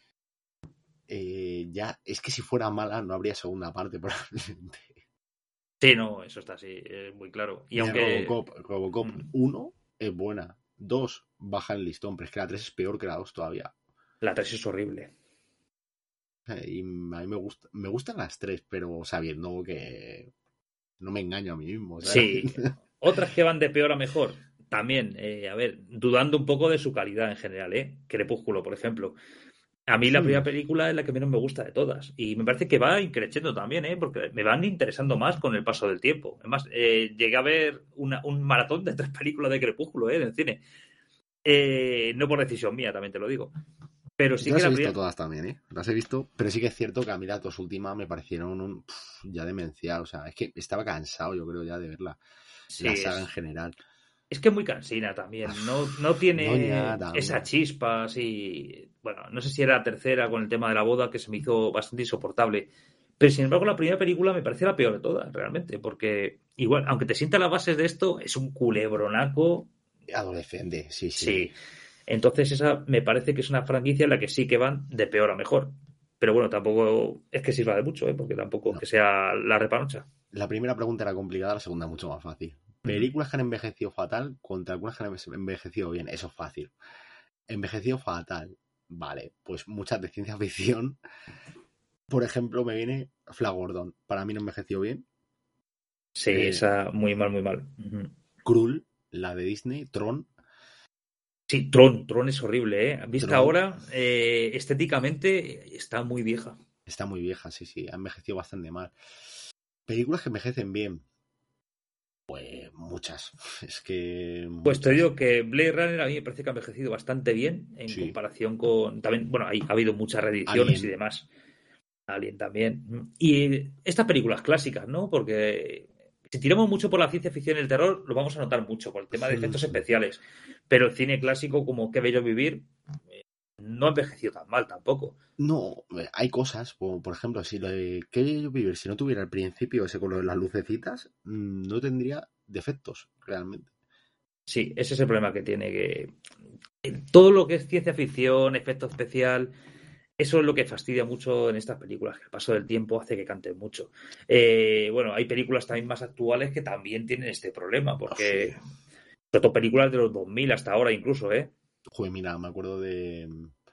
eh, ya, es que si fuera mala no habría segunda parte, probablemente. Sí, no, eso está así, es muy claro. Y Mira, aunque Robocop, Robocop mm, uno es buena, dos baja el listón, pero es que la tres es peor que la dos todavía. la tres es horrible. Eh, Y a mí me gusta, me gustan las tres, pero sabiendo que no me engaño a mí mismo, ¿sabes? Sí, otras que van de peor a mejor, también, eh, a ver, dudando un poco de su calidad en general, ¿eh? Crepúsculo, por ejemplo. A mí la Hmm. primera película es la que menos me gusta de todas. Y me parece que va increciendo también, ¿eh? Porque me van interesando más con el paso del tiempo. Además, eh, llegué a ver una- un maratón de tres películas de Crepúsculo, ¿eh? En el cine. Eh, no por decisión mía, también te lo digo. Pero sí Yo que las he la visto primera... todas también, ¿eh? Las he visto, pero sí que es cierto que a mí las dos últimas me parecieron un, pf, ya demencial. O sea, es que estaba cansado, yo creo, ya de verla. La Sí, saga en es, general. es que es muy cansina también. No, no Ñoña tiene esa también. chispa así... Bueno, no sé si era la tercera con el tema de la boda que se me hizo bastante insoportable. Pero sin embargo, la primera película me parece la peor de todas, realmente. Porque igual, aunque te sienta las bases de esto, es un culebronaco. Adolescente, sí, sí. Sí. Entonces, esa me parece que es una franquicia en la que sí que van de peor a mejor. Pero bueno, tampoco es que sirva de mucho, ¿eh? Porque tampoco es No. que sea la repanocha. La primera pregunta era complicada, la segunda mucho más fácil. Ujú. Películas que han envejecido fatal contra algunas que han envejecido bien. Eso es fácil. Envejecido fatal. Vale, pues muchas de ciencia ficción. Por ejemplo, me viene Flash Gordon. Para mí no envejeció bien. Sí, Eh, esa muy mal, muy mal. Ujú. Krull, la de Disney. Tron. Sí, Tron, Tron es horrible, ¿eh? Vista Tron ahora, eh, estéticamente está muy vieja. está muy vieja, sí, sí. Ha envejecido bastante mal. Películas que envejecen bien. Pues muchas. Es que Pues te muchas. digo que Blade Runner a mí me parece que ha envejecido bastante bien en Sí. comparación con... También, bueno, hay, ha habido muchas reediciones y Alien. demás. Alien también. Y estas películas clásicas, ¿no? Porque si tiramos mucho por la ciencia ficción y el terror, lo vamos a notar mucho por el tema de efectos especiales. Pero el cine clásico, como Qué bello vivir, eh, no ha envejecido tan mal tampoco. No, eh, hay cosas, como por ejemplo, si lo de qué yo vivir, si no tuviera el principio ese con lo de las lucecitas, mm, no tendría defectos, realmente. Sí, ese es el problema que tiene, que todo lo que es ciencia ficción, efecto especial, eso es lo que fastidia mucho en estas películas, que el paso del tiempo hace que canten mucho. Eh, bueno, hay películas también más actuales que también tienen este problema, Oh, sí. porque sobre todo películas de los dos mil hasta ahora incluso, ¿eh? Joder, mira, me acuerdo de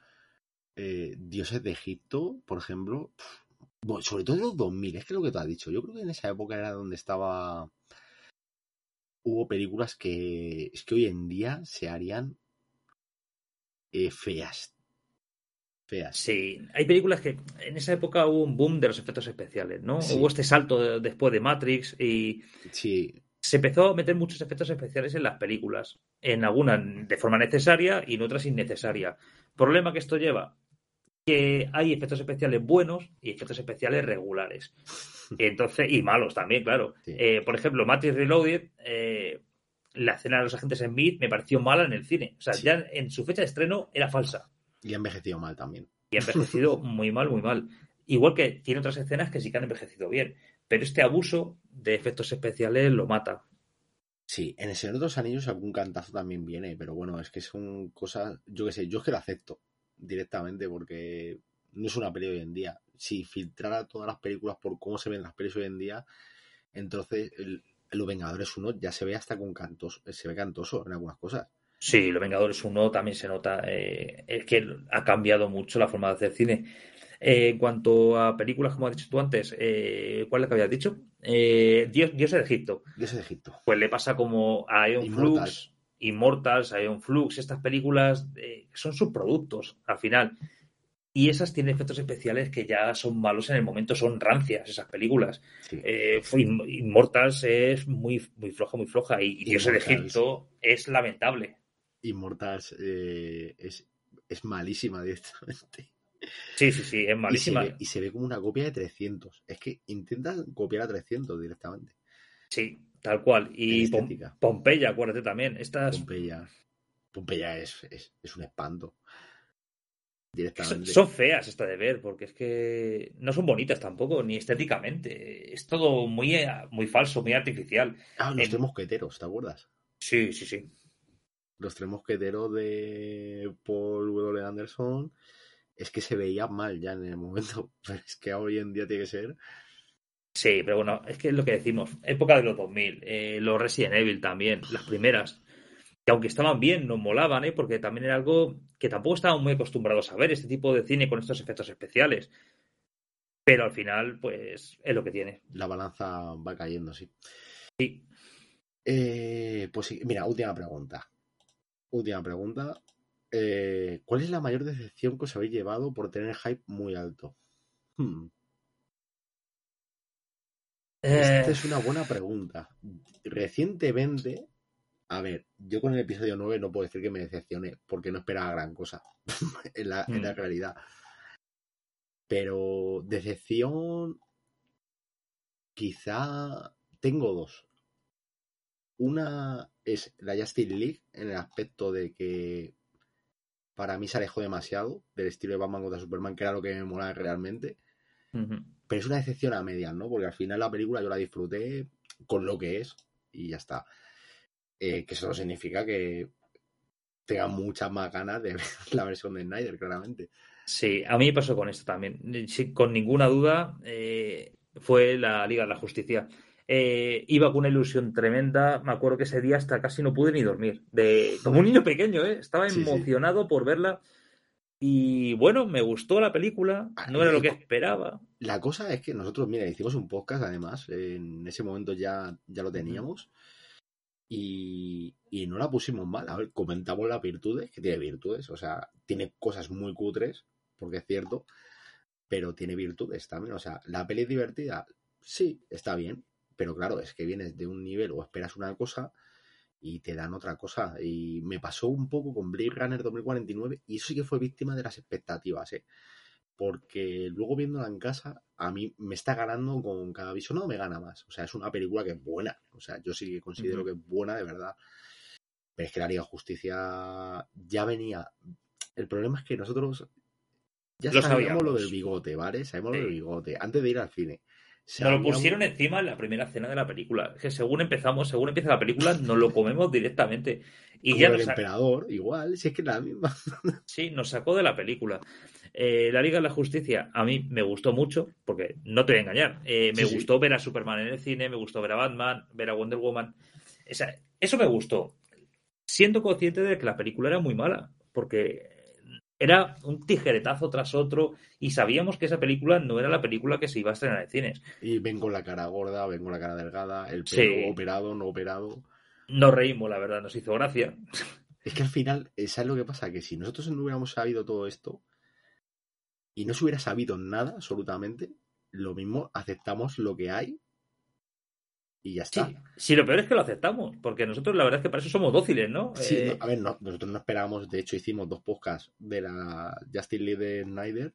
eh, Dioses de Egipto, por ejemplo. Pf, bueno, sobre todo en los dos mil, es que es lo que tú has dicho. Yo creo que en esa época era donde estaba. Hubo películas que es que hoy en día se harían eh, feas, feas. Sí, hay películas que en esa época hubo un boom de los efectos especiales, ¿no? Hubo Sí, este salto de- después de Matrix y sí, se empezó a meter muchos efectos especiales en las películas, en algunas de forma necesaria y en otras innecesaria. Problema que esto lleva, que hay efectos especiales buenos y efectos especiales regulares. Entonces, y malos también, claro. sí. Eh, por ejemplo, Matrix Reloaded, eh, la escena de los agentes Smith me pareció mala en el cine. O sea, Sí. ya en su fecha de estreno era falsa. Y ha envejecido mal también. Y ha envejecido muy mal, muy mal. Igual que tiene otras escenas que sí que han envejecido bien. Pero este abuso de efectos especiales lo mata. Sí, en el Señor de los Anillos algún cantazo también viene, pero bueno, es que son cosas, yo qué sé, yo es que lo acepto directamente porque no es una peli hoy en día. Si filtrara todas las películas por cómo se ven las pelis hoy en día, entonces el, Los Vengadores uno ya se ve hasta con cantos, se ve cantoso en algunas cosas. Sí, Los Vengadores uno también se nota. Eh, es que ha cambiado mucho la forma de hacer cine. Eh, en cuanto a películas, como has dicho tú antes, eh, ¿cuál es la que habías dicho? Eh, Dios, Dios de Egipto. Dios de Egipto. Pues le pasa como a Ion Immortal. Flux, Immortals, a Ion Flux, estas películas eh, son subproductos al final. Y esas tienen efectos especiales que ya son malos en el momento, son rancias esas películas. Sí. Eh, Immortals es muy, muy floja, muy floja. Y Dios de Immortals. Egipto es lamentable. Immortals eh, es, es malísima directamente. Sí, sí, sí, es malísima. Y se, ve, y se ve como una copia de trescientos. Es que intentan copiar a trescientos directamente. Sí, tal cual. Y En Pom estética. Pompeya, acuérdate también. Estas... Pompeya. Pompeya es, es, es un espanto. Directamente. Son feas estas de ver, porque es que no son bonitas tampoco, ni estéticamente. Es todo muy, muy falso, muy artificial. Ah, los En... tres mosqueteros, ¿te acuerdas? Sí, sí, sí. Los tres mosqueteros de Paul W. Anderson, es que se veía mal ya en el momento. Pero es que hoy en día tiene que ser. Sí, pero bueno, es que es lo que decimos. Época de los dos mil, eh, los Resident Evil también, las primeras. Que aunque estaban bien, nos molaban, ¿eh? Porque también era algo que tampoco estaban muy acostumbrados a ver, este tipo de cine con estos efectos especiales. Pero al final, pues, es lo que tiene. La balanza va cayendo, sí. Sí. Eh, pues sí, mira, última pregunta. Última pregunta. Eh, ¿Cuál es la mayor decepción que os habéis llevado por tener hype muy alto? Hmm. Eh... Esta es una buena pregunta. Recientemente, a ver, yo con el episodio nueve no puedo decir que me decepcioné, porque no esperaba gran cosa en, la, hmm. en la realidad. Pero decepción, quizá tengo dos. Una es la Justice League, en el aspecto de que para mí se alejó demasiado del estilo de Batman contra Superman, que era lo que me molaba realmente. Uh-huh. Pero es una decepción a medias, ¿no? Porque al final la película yo la disfruté con lo que es y ya está. Eh, que eso no significa que tenga muchas más ganas de ver la versión de Snyder, claramente. Sí, a mí me pasó con esto también. Sí, con ninguna duda, eh, fue la Liga de la Justicia. Eh, iba con una ilusión tremenda. Me acuerdo que ese día hasta casi no pude ni dormir. De, como un niño pequeño, ¿eh? Estaba sí, emocionado sí. por verla. Y bueno, me gustó la película. No era lo que esperaba. La cosa es que nosotros, mira, hicimos un podcast además. En ese momento ya, ya lo teníamos. Uh-huh. Y, y no la pusimos mal. A ver, comentamos las virtudes, que tiene virtudes. O sea, tiene cosas muy cutres, porque es cierto. Pero tiene virtudes también. O sea, la peli es divertida. Sí, está bien. Pero claro, es que vienes de un nivel o esperas una cosa y te dan otra cosa. Y me pasó un poco con Blade Runner dos mil cuarenta y nueve y eso sí que fue víctima de las expectativas, ¿eh? Porque luego viéndola en casa, a mí me está ganando con cada visionado, me gana más. O sea, es una película que es buena. O sea, yo sí que considero uh-huh. que es buena de verdad. Pero es que la Liga de Justicia ya venía. El problema es que nosotros ya lo sabíamos, sabíamos lo del bigote, ¿vale? Sabíamos sí. lo del bigote. Antes de ir al cine. Nos lo pusieron encima en la primera escena de la película. Que según empezamos, según empieza la película, nos lo comemos directamente. Y como ya el nos emperador, sa- igual, si es que es la misma. Sí, nos sacó de la película. Eh, la Liga de la Justicia a mí me gustó mucho, porque no te voy a engañar. Eh, me sí, gustó sí. ver a Superman en el cine, me gustó ver a Batman, ver a Wonder Woman. O sea, eso me gustó. Siendo consciente de que la película era muy mala, porque era un tijeretazo tras otro y sabíamos que esa película no era la película que se iba a estrenar en cines. Y ven con la cara gorda, ven con la cara delgada, el pelo sí. operado, no operado. Nos reímos, la verdad, nos hizo gracia. Es que al final, ¿sabes lo que pasa? Que si nosotros no hubiéramos sabido todo esto y no se hubiera sabido nada, absolutamente, lo mismo aceptamos lo que hay y ya está. Sí, sí, lo peor es que lo aceptamos, porque nosotros la verdad es que para eso somos dóciles, ¿no? Sí, eh... no, a ver, no, nosotros no esperábamos, de hecho hicimos dos podcasts de la Justice League de Snyder.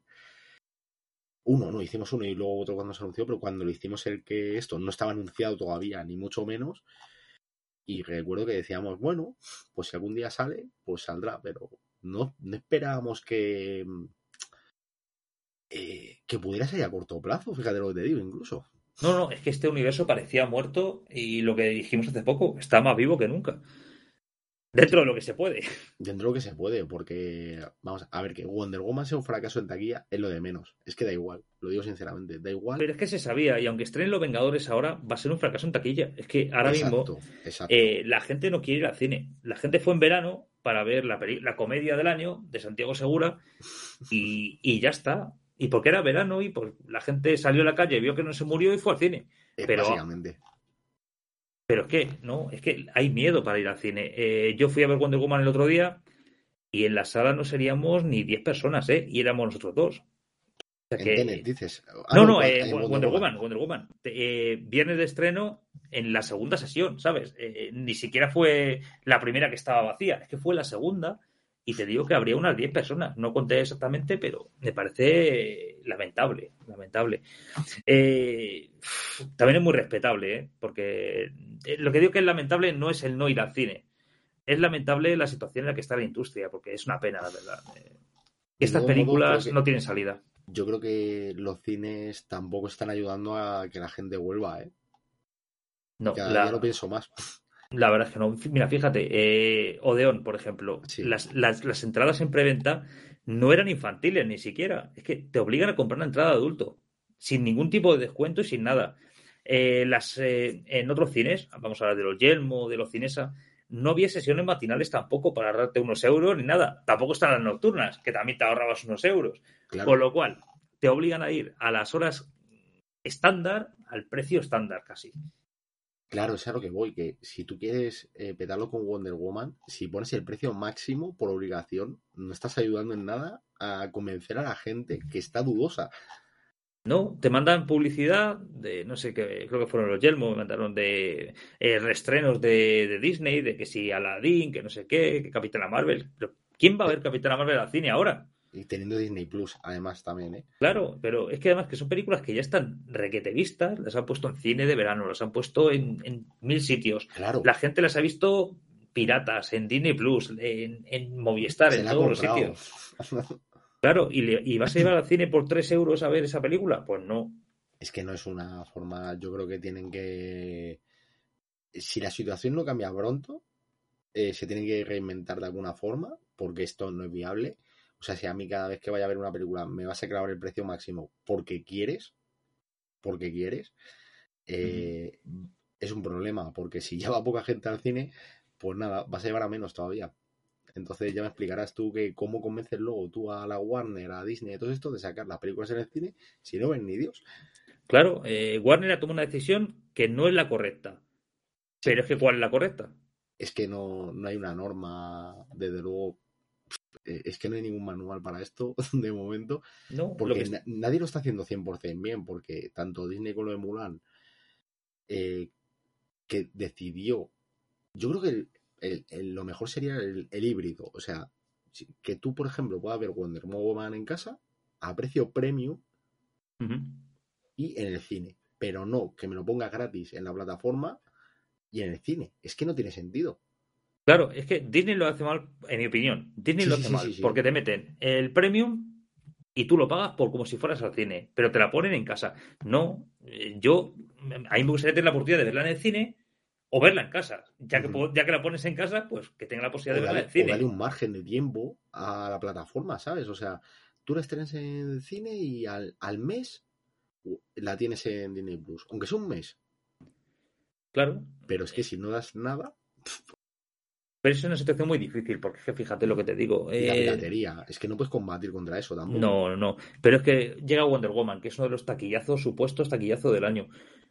Uno, no, hicimos uno y luego otro cuando se anunció, pero cuando lo hicimos el que esto no estaba anunciado todavía, ni mucho menos, y recuerdo que decíamos, bueno, pues si algún día sale, pues saldrá, pero no, no esperábamos que eh, que pudiera ser a corto plazo, fíjate lo que te digo, incluso. No, no, es que este universo parecía muerto y lo que dijimos hace poco, está más vivo que nunca. Dentro de lo que se puede. Dentro de lo que se puede, porque, vamos, a ver, que Wonder Woman sea un fracaso en taquilla es lo de menos. Es que da igual, lo digo sinceramente, da igual. Pero es que se sabía, y aunque estrenen Los Vengadores ahora, va a ser un fracaso en taquilla. Es que ahora exacto, mismo exacto. Eh, la gente no quiere ir al cine. La gente fue en verano para ver la, peli- la comedia del año de Santiago Segura y, y ya está. Y porque era verano y pues la gente salió a la calle, vio que no se murió y fue al cine. Eh, Pero, básicamente. pero es que, no, es que hay miedo para ir al cine. Eh, yo fui a ver Wonder Woman el otro día y en la sala no seríamos ni diez personas, ¿eh? Y éramos nosotros dos. O sea En que, Tenet, dices. Ah, no, no, no, cua- eh, en Wonder, Wonder Woman. Woman, Wonder Woman. Eh, viernes de estreno en la segunda sesión, ¿sabes? Eh, ni siquiera fue la primera que estaba vacía, es que fue la segunda y te digo que habría unas diez personas. No conté exactamente, pero me parece lamentable, lamentable. Eh, también es muy respetable, ¿eh? Porque eh, lo que digo que es lamentable no es el no ir al cine. Es lamentable la situación en la que está la industria, porque es una pena, la verdad. Eh, De estas todos modos, creo películas que no tienen salida. yo creo que los cines tampoco están ayudando a que la gente vuelva, ¿eh? Y No, cada día lo la, pienso más. La verdad es que no. Mira, fíjate, eh, Odeón, por ejemplo, Sí, las, las, las entradas en preventa no eran infantiles ni siquiera. Es que te obligan a comprar una entrada de adulto, sin ningún tipo de descuento y sin nada. Eh, las, eh, en otros cines, vamos a hablar de los Yelmo, de los Cinesa, no había sesiones matinales tampoco para ahorrarte unos euros ni nada. Tampoco están las nocturnas, que también te ahorrabas unos euros. claro. Con lo cual, te obligan a ir a las horas estándar, al precio estándar casi. Claro, es a lo que voy, que si tú quieres eh, petarlo con Wonder Woman, si pones el precio máximo por obligación, no estás ayudando en nada a convencer a la gente que está dudosa. No, te mandan publicidad de, no sé qué, creo que fueron los Yelmo, me mandaron de eh, reestrenos de, de Disney, de que si Aladdin, que no sé qué, que Capitana Marvel. Pero ¿quién va a ver Capitana Marvel al cine ahora? Y teniendo Disney Plus, además, también, ¿eh? Claro, pero es que además que son películas que ya están requete vistas, las han puesto en cine de verano, las han puesto en, en mil sitios. Claro, La gente las ha visto piratas, en Disney Plus, en, en Movistar, se en la ha todos los comprado. sitios. Claro, ¿y, le- y vas a llevar al cine por tres euros a ver esa película? Pues no. Es que no es una forma, yo creo que tienen que... Si la situación no cambia pronto, eh, se tienen que reinventar de alguna forma, porque esto no es viable. O sea, si a mí cada vez que vaya a ver una película me vas a clavar el precio máximo porque quieres, porque quieres, eh, es un problema, porque si ya va poca gente al cine, pues nada, vas a llevar a menos todavía. Entonces ya me explicarás tú que cómo convences luego tú a la Warner, a Disney y todo esto de sacar las películas en el cine si no ven ni Dios. Claro, eh, Warner ha tomado una decisión que no es la correcta. Sí, Pero es que ¿cuál es la correcta? es que no, no hay una norma, desde luego, eh, es que no hay ningún manual para esto de momento, No, lo porque que na- nadie lo está haciendo cien por ciento bien, porque tanto Disney con lo de Mulan, eh, que decidió, yo creo que el- el- el- lo mejor sería el, el híbrido, o sea, si- que tú, por ejemplo, puedas ver Wonder Woman en casa a precio premium Ujú. y en el cine, pero no que me lo ponga gratis en la plataforma y en el cine, es que no tiene sentido. Claro, es que Disney lo hace mal, en mi opinión. Disney Sí, lo sí, hace sí, sí, mal sí. porque te meten el premium y tú lo pagas por como si fueras al cine, pero te la ponen en casa. No, eh, yo a mí me gustaría tener la oportunidad de verla en el cine o verla en casa. Ya que, Ujú. puedo- ya que la pones en casa, pues que tenga la posibilidad O de verla en dale, el o dale cine. un margen de tiempo a la plataforma, ¿sabes? O sea, tú la estrenas en el cine y al, al mes uh, la tienes en Disney Plus, aunque sea un mes. Claro. Pero es que si no das nada, Pero es una situación muy difícil porque es que fíjate lo que te digo. y la Eh, piratería, es que no puedes combatir contra eso tampoco. no, no. Pero es que llega Wonder Woman, que es uno de los taquillazos, supuestos taquillazos del año.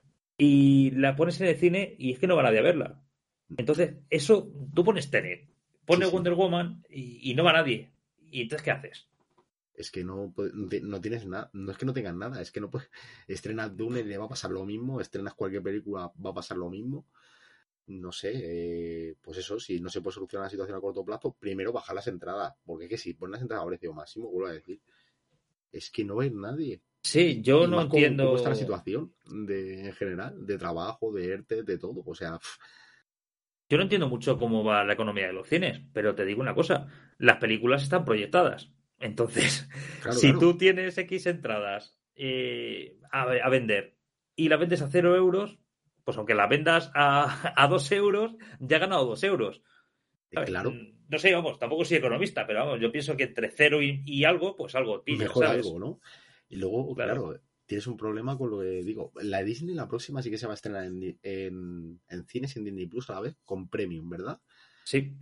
Y la pones en el cine y es que no va nadie a verla. Entonces, eso, tú pones Tenet, Sí, pones sí. Wonder Woman y, y no va nadie. ¿Y entonces qué haces? Es que no, puede- no ti- no tienes nada, no es que no tengas nada, es que no puedes. Estrenas Dune y le va a pasar lo mismo, estrenas cualquier película, va a pasar lo mismo. No sé, eh, pues eso, si no se puede solucionar la situación a corto plazo, primero bajar las entradas, porque es que si pones las entradas a precio máximo, vuelvo a decir, es que no va a ir nadie. Sí, Y, yo y no más con cómo está la entiendo. situación de, en general, de trabajo, de ERTE, de todo. O sea, pf, Yo no entiendo mucho cómo va la economía de los cines, pero te digo una cosa, las películas están proyectadas. Entonces, claro, si claro. tú tienes X entradas eh, a, a vender y las vendes a cero euros, pues aunque las vendas a, a dos euros, ya has ganado dos euros. Eh, ¿Sabes? claro, No sé, vamos, tampoco soy economista, pero vamos, yo pienso que entre cero y, y algo, pues algo pilla, mejor ¿sabes? algo, ¿no? Y luego, Claro. claro, tienes un problema con lo que digo. La Disney, la próxima sí que se va a estrenar en, en, en cines y en Disney Plus a la vez, con Premium, ¿verdad? Sí.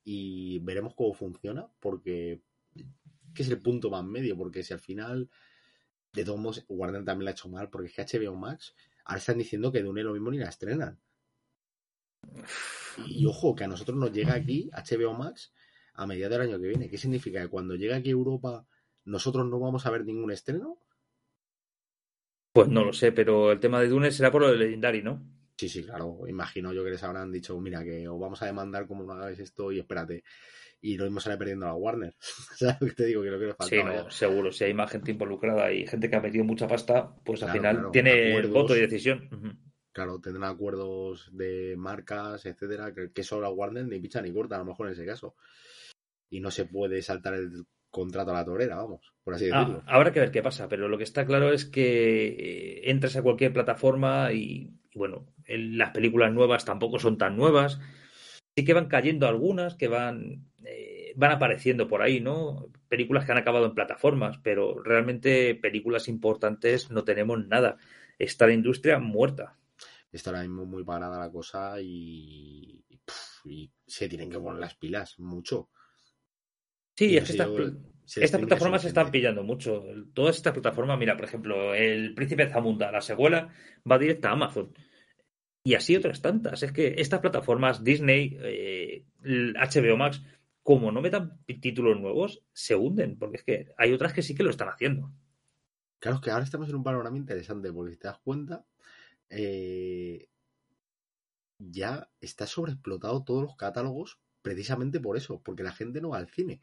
y veremos cómo funciona, porque que es el punto más medio, porque si al final, de todos modos, Warner también la ha hecho mal, porque es que H B O Max, ahora están diciendo que Dune lo mismo ni la estrenan. Y, y ojo, que a nosotros nos llega aquí H B O Max a mediados del año que viene. ¿Qué significa? ¿Que cuando llegue aquí a Europa nosotros no vamos a ver ningún estreno? Pues no lo sé, pero el tema de Dune será por lo de Legendary, ¿no? Sí, sí, claro. Imagino yo que les habrán dicho, mira, que os vamos a demandar como no hagáis esto y espérate. Y lo mismo sale perdiendo a la Warner. ¿Sabes lo que te digo? Que lo que le Sí, faltaba ya. no, seguro. Si hay más gente involucrada y gente que ha metido mucha pasta, pues al Claro, final claro. tiene voto y Acuerdos. decisión. Ujú. Claro, tendrán acuerdos de marcas, etcétera, que, que eso la Warner ni picha ni corta, a lo mejor en ese caso. Y no se puede saltar el contrato a la torera, vamos, por así Ah, decirlo. habrá que ver qué pasa, pero lo que está claro es que eh, entras a cualquier plataforma y, y bueno, el- las películas nuevas tampoco son tan nuevas. Sí que van cayendo algunas, que van, eh, van apareciendo por ahí, ¿no? Películas que han acabado en plataformas, pero realmente películas importantes no tenemos nada. Está la industria muerta. Está ahora mismo muy parada la cosa y, y, pff, y se tienen que poner las pilas mucho. Y Sí, es no que sé estas, yo pl- si el estas streaming es plataformas se están suficiente. pillando mucho. Todas estas plataformas, mira, por ejemplo, El Príncipe Zamunda, la secuela, va directa a Amazon. Y así Sí, otras tantas. Es que estas plataformas, Disney, eh, el H B O Max, como no metan títulos nuevos, se hunden, porque es que hay otras que sí que lo están haciendo. claro, es que ahora estamos en un panorama interesante, porque si te das cuenta, eh, ya está sobreexplotado todos los catálogos precisamente por eso, porque la gente no va al cine.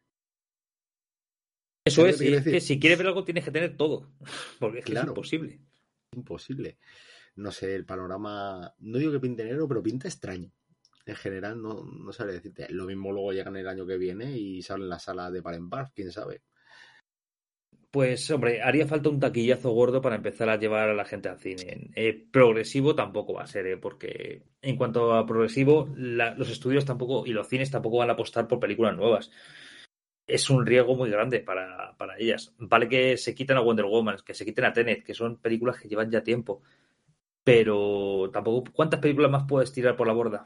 Eso ¿Sabes lo que es, te y quiero es que decir? si quieres ver algo tienes que tener todo, porque es que es Claro, imposible. imposible. No sé, el panorama, no digo que pinte negro, pero pinta extraño. En general, no, no sabré decirte. Lo mismo luego llegan el año que viene y salen las salas de par en par, quién sabe. Pues hombre, haría falta un taquillazo gordo para empezar a llevar a la gente al cine. Eh, progresivo tampoco va a ser, ¿eh? Porque en cuanto a progresivo, la- los estudios tampoco y los cines tampoco van a apostar por películas nuevas. Es un riesgo muy grande para, para ellas. Vale que se quiten a Wonder Woman, que se quiten a Tenet, que son películas que llevan ya tiempo. Pero tampoco, ¿cuántas películas más puedes tirar por la borda?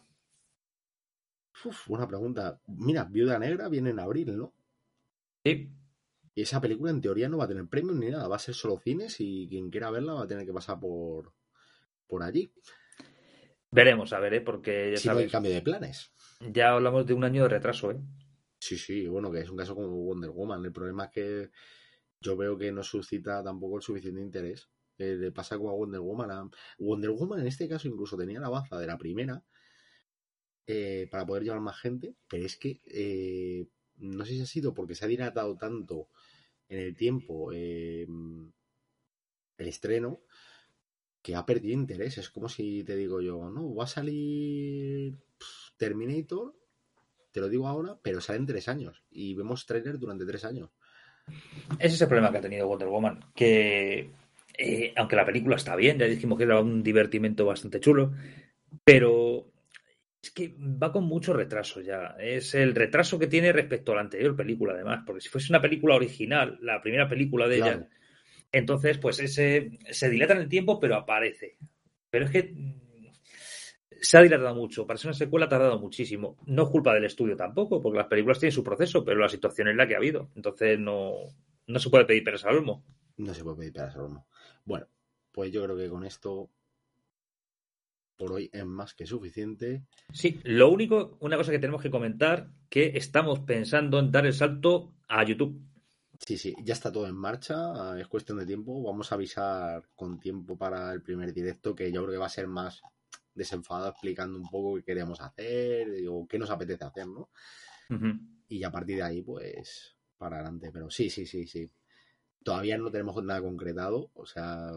Uf, buena pregunta. Mira, Viuda Negra viene en abril, ¿no? Sí, Y esa película en teoría no va a tener premios ni nada, va a ser solo cines y quien quiera verla va a tener que pasar por, por allí. veremos, a ver, ¿eh? Porque ya Si no hay sabes, cambio de planes. ya hablamos de un año de retraso, ¿eh? Sí, sí, bueno, que es un caso como Wonder Woman. El problema es que yo veo que no suscita tampoco el suficiente interés. Eh, le pasa como a Wonder Woman. A... Wonder Woman en este caso incluso tenía la baza de la primera eh, para poder llevar más gente, pero es que eh, no sé si ha sido porque se ha dilatado tanto en el tiempo eh, el estreno que ha perdido interés. Es como si te digo yo, no, va a salir Terminator, te lo digo ahora, pero sale en tres años y vemos trailer durante tres años. Ese es el problema que ha tenido Wonder Woman, que eh, aunque la película está bien, ya dijimos que era un divertimento bastante chulo, pero es que va con mucho retraso ya. Es el retraso que tiene respecto a la anterior película, además, porque si fuese una película original, la primera película de ella, Claro, entonces pues ese se dilata en el tiempo, pero aparece. Pero es que mm, se ha dilatado mucho. Para ser una secuela ha tardado muchísimo. No es culpa del estudio tampoco, porque las películas tienen su proceso, pero la situación es la que ha habido. Entonces no, no se puede pedir peras al olmo. no se puede pedir para horno. Bueno, pues yo creo que con esto por hoy es más que suficiente. Sí, lo único, una cosa que tenemos que comentar, que estamos pensando en dar el salto a YouTube. Sí, sí, ya está todo en marcha, es cuestión de tiempo. Vamos a avisar con tiempo para el primer directo, que yo creo que va a ser más desenfadado explicando un poco qué queremos hacer o qué nos apetece hacer, ¿no? Ujú. Y a partir de ahí, pues, para adelante. Pero sí, sí, sí, sí. Todavía no tenemos nada concretado, o sea,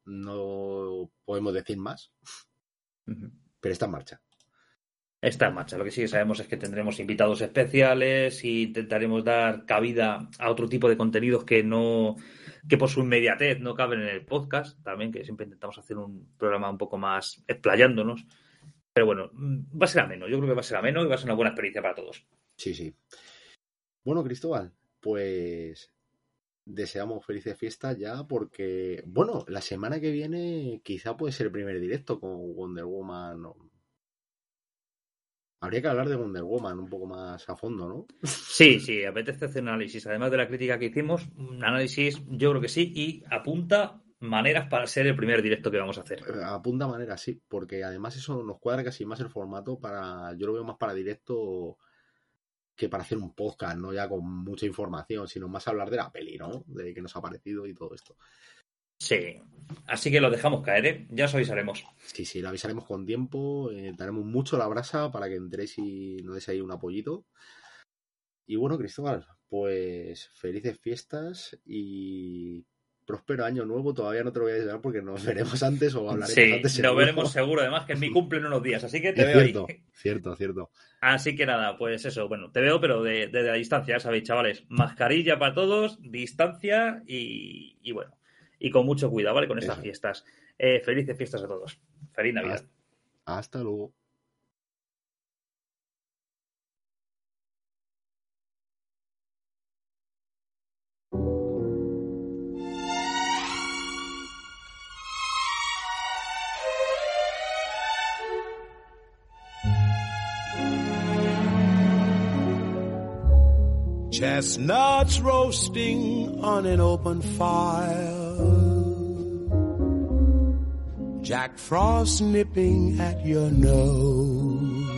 no podemos decir más, Ujú. pero está en marcha. Está en marcha. Lo que sí que sabemos es que tendremos invitados especiales e intentaremos dar cabida a otro tipo de contenidos que no, que por su inmediatez no caben en el podcast, también, que siempre intentamos hacer un programa un poco más explayándonos. Pero bueno, va a ser ameno. Yo creo que va a ser ameno y va a ser una buena experiencia para todos. Sí, sí. Bueno, Cristóbal, pues deseamos felices fiestas ya porque, bueno, la semana que viene quizá puede ser el primer directo con Wonder Woman. Habría que hablar de Wonder Woman un poco más a fondo, ¿no? Sí, sí, apetece hacer un análisis. Además de la crítica que hicimos, un análisis yo creo que sí, y apunta maneras para ser el primer directo que vamos a hacer. Apunta maneras, sí, porque además eso nos cuadra casi más el formato para... Yo lo veo más para directo que para hacer un podcast, no ya con mucha información, sino más hablar de la peli, ¿no? De qué nos ha parecido y todo esto. Sí, así que lo dejamos caer, ¿eh? Ya os avisaremos. Sí, sí, lo avisaremos con tiempo, eh, daremos mucho la brasa para que entréis y nos deis ahí un apoyito. Y bueno, Cristóbal, pues felices fiestas y próspero año nuevo. Todavía no te lo voy a desear porque nos veremos antes o hablaremos sí, antes. Sí, nos veremos seguro, además que es mi cumple en unos días, así que te es veo cierto, ahí. Cierto, cierto. Así que nada, pues eso, bueno, te veo, pero desde de, de la distancia, ya sabéis, chavales, mascarilla para todos, distancia y, y bueno. Y con mucho cuidado, ¿vale? Con estas Eso. fiestas. Eh, felices fiestas a todos. Feliz Navidad. Hasta, hasta luego. Chestnuts roasting on an open fire, Jack Frost nipping at your nose,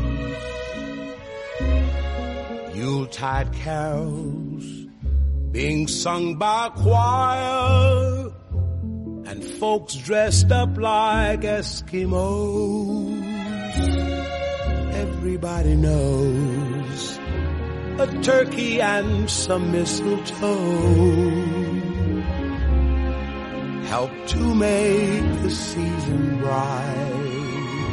Yuletide carols being sung by a choir, and folks dressed up like Eskimos. Everybody knows a turkey and some mistletoe help to make the season bright.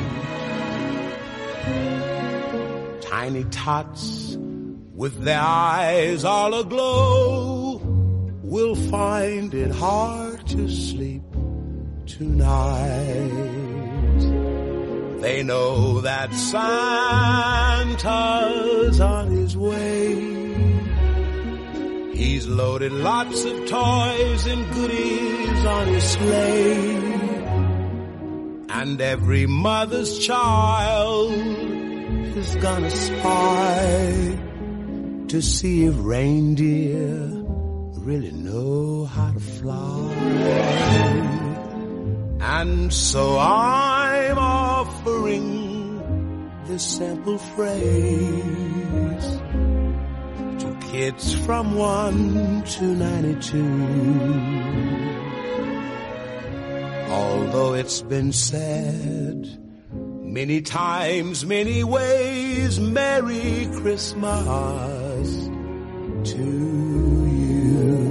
Tiny tots with their eyes all aglow will find it hard to sleep tonight. They know that Santa's on his way. He's loaded lots of toys and goodies on his sleigh. And every mother's child is gonna spy to see if reindeer really know how to fly. And so I'm offering this simple phrase to kids from one to ninety-two. Although it's been said many times, many ways, Merry Christmas to you.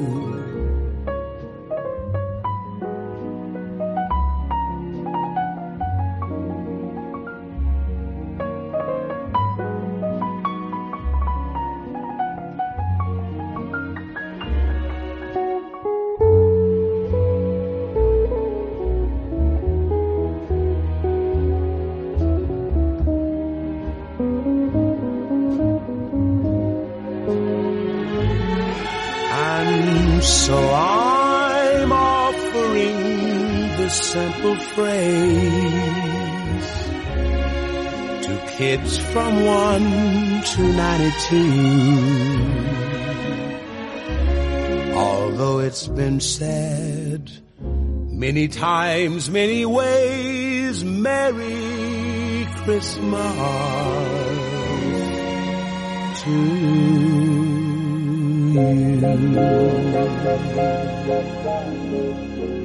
So I'm offering this simple phrase to kids from one to ninety-two. Although it's been said many times, many ways, Merry Christmas to you.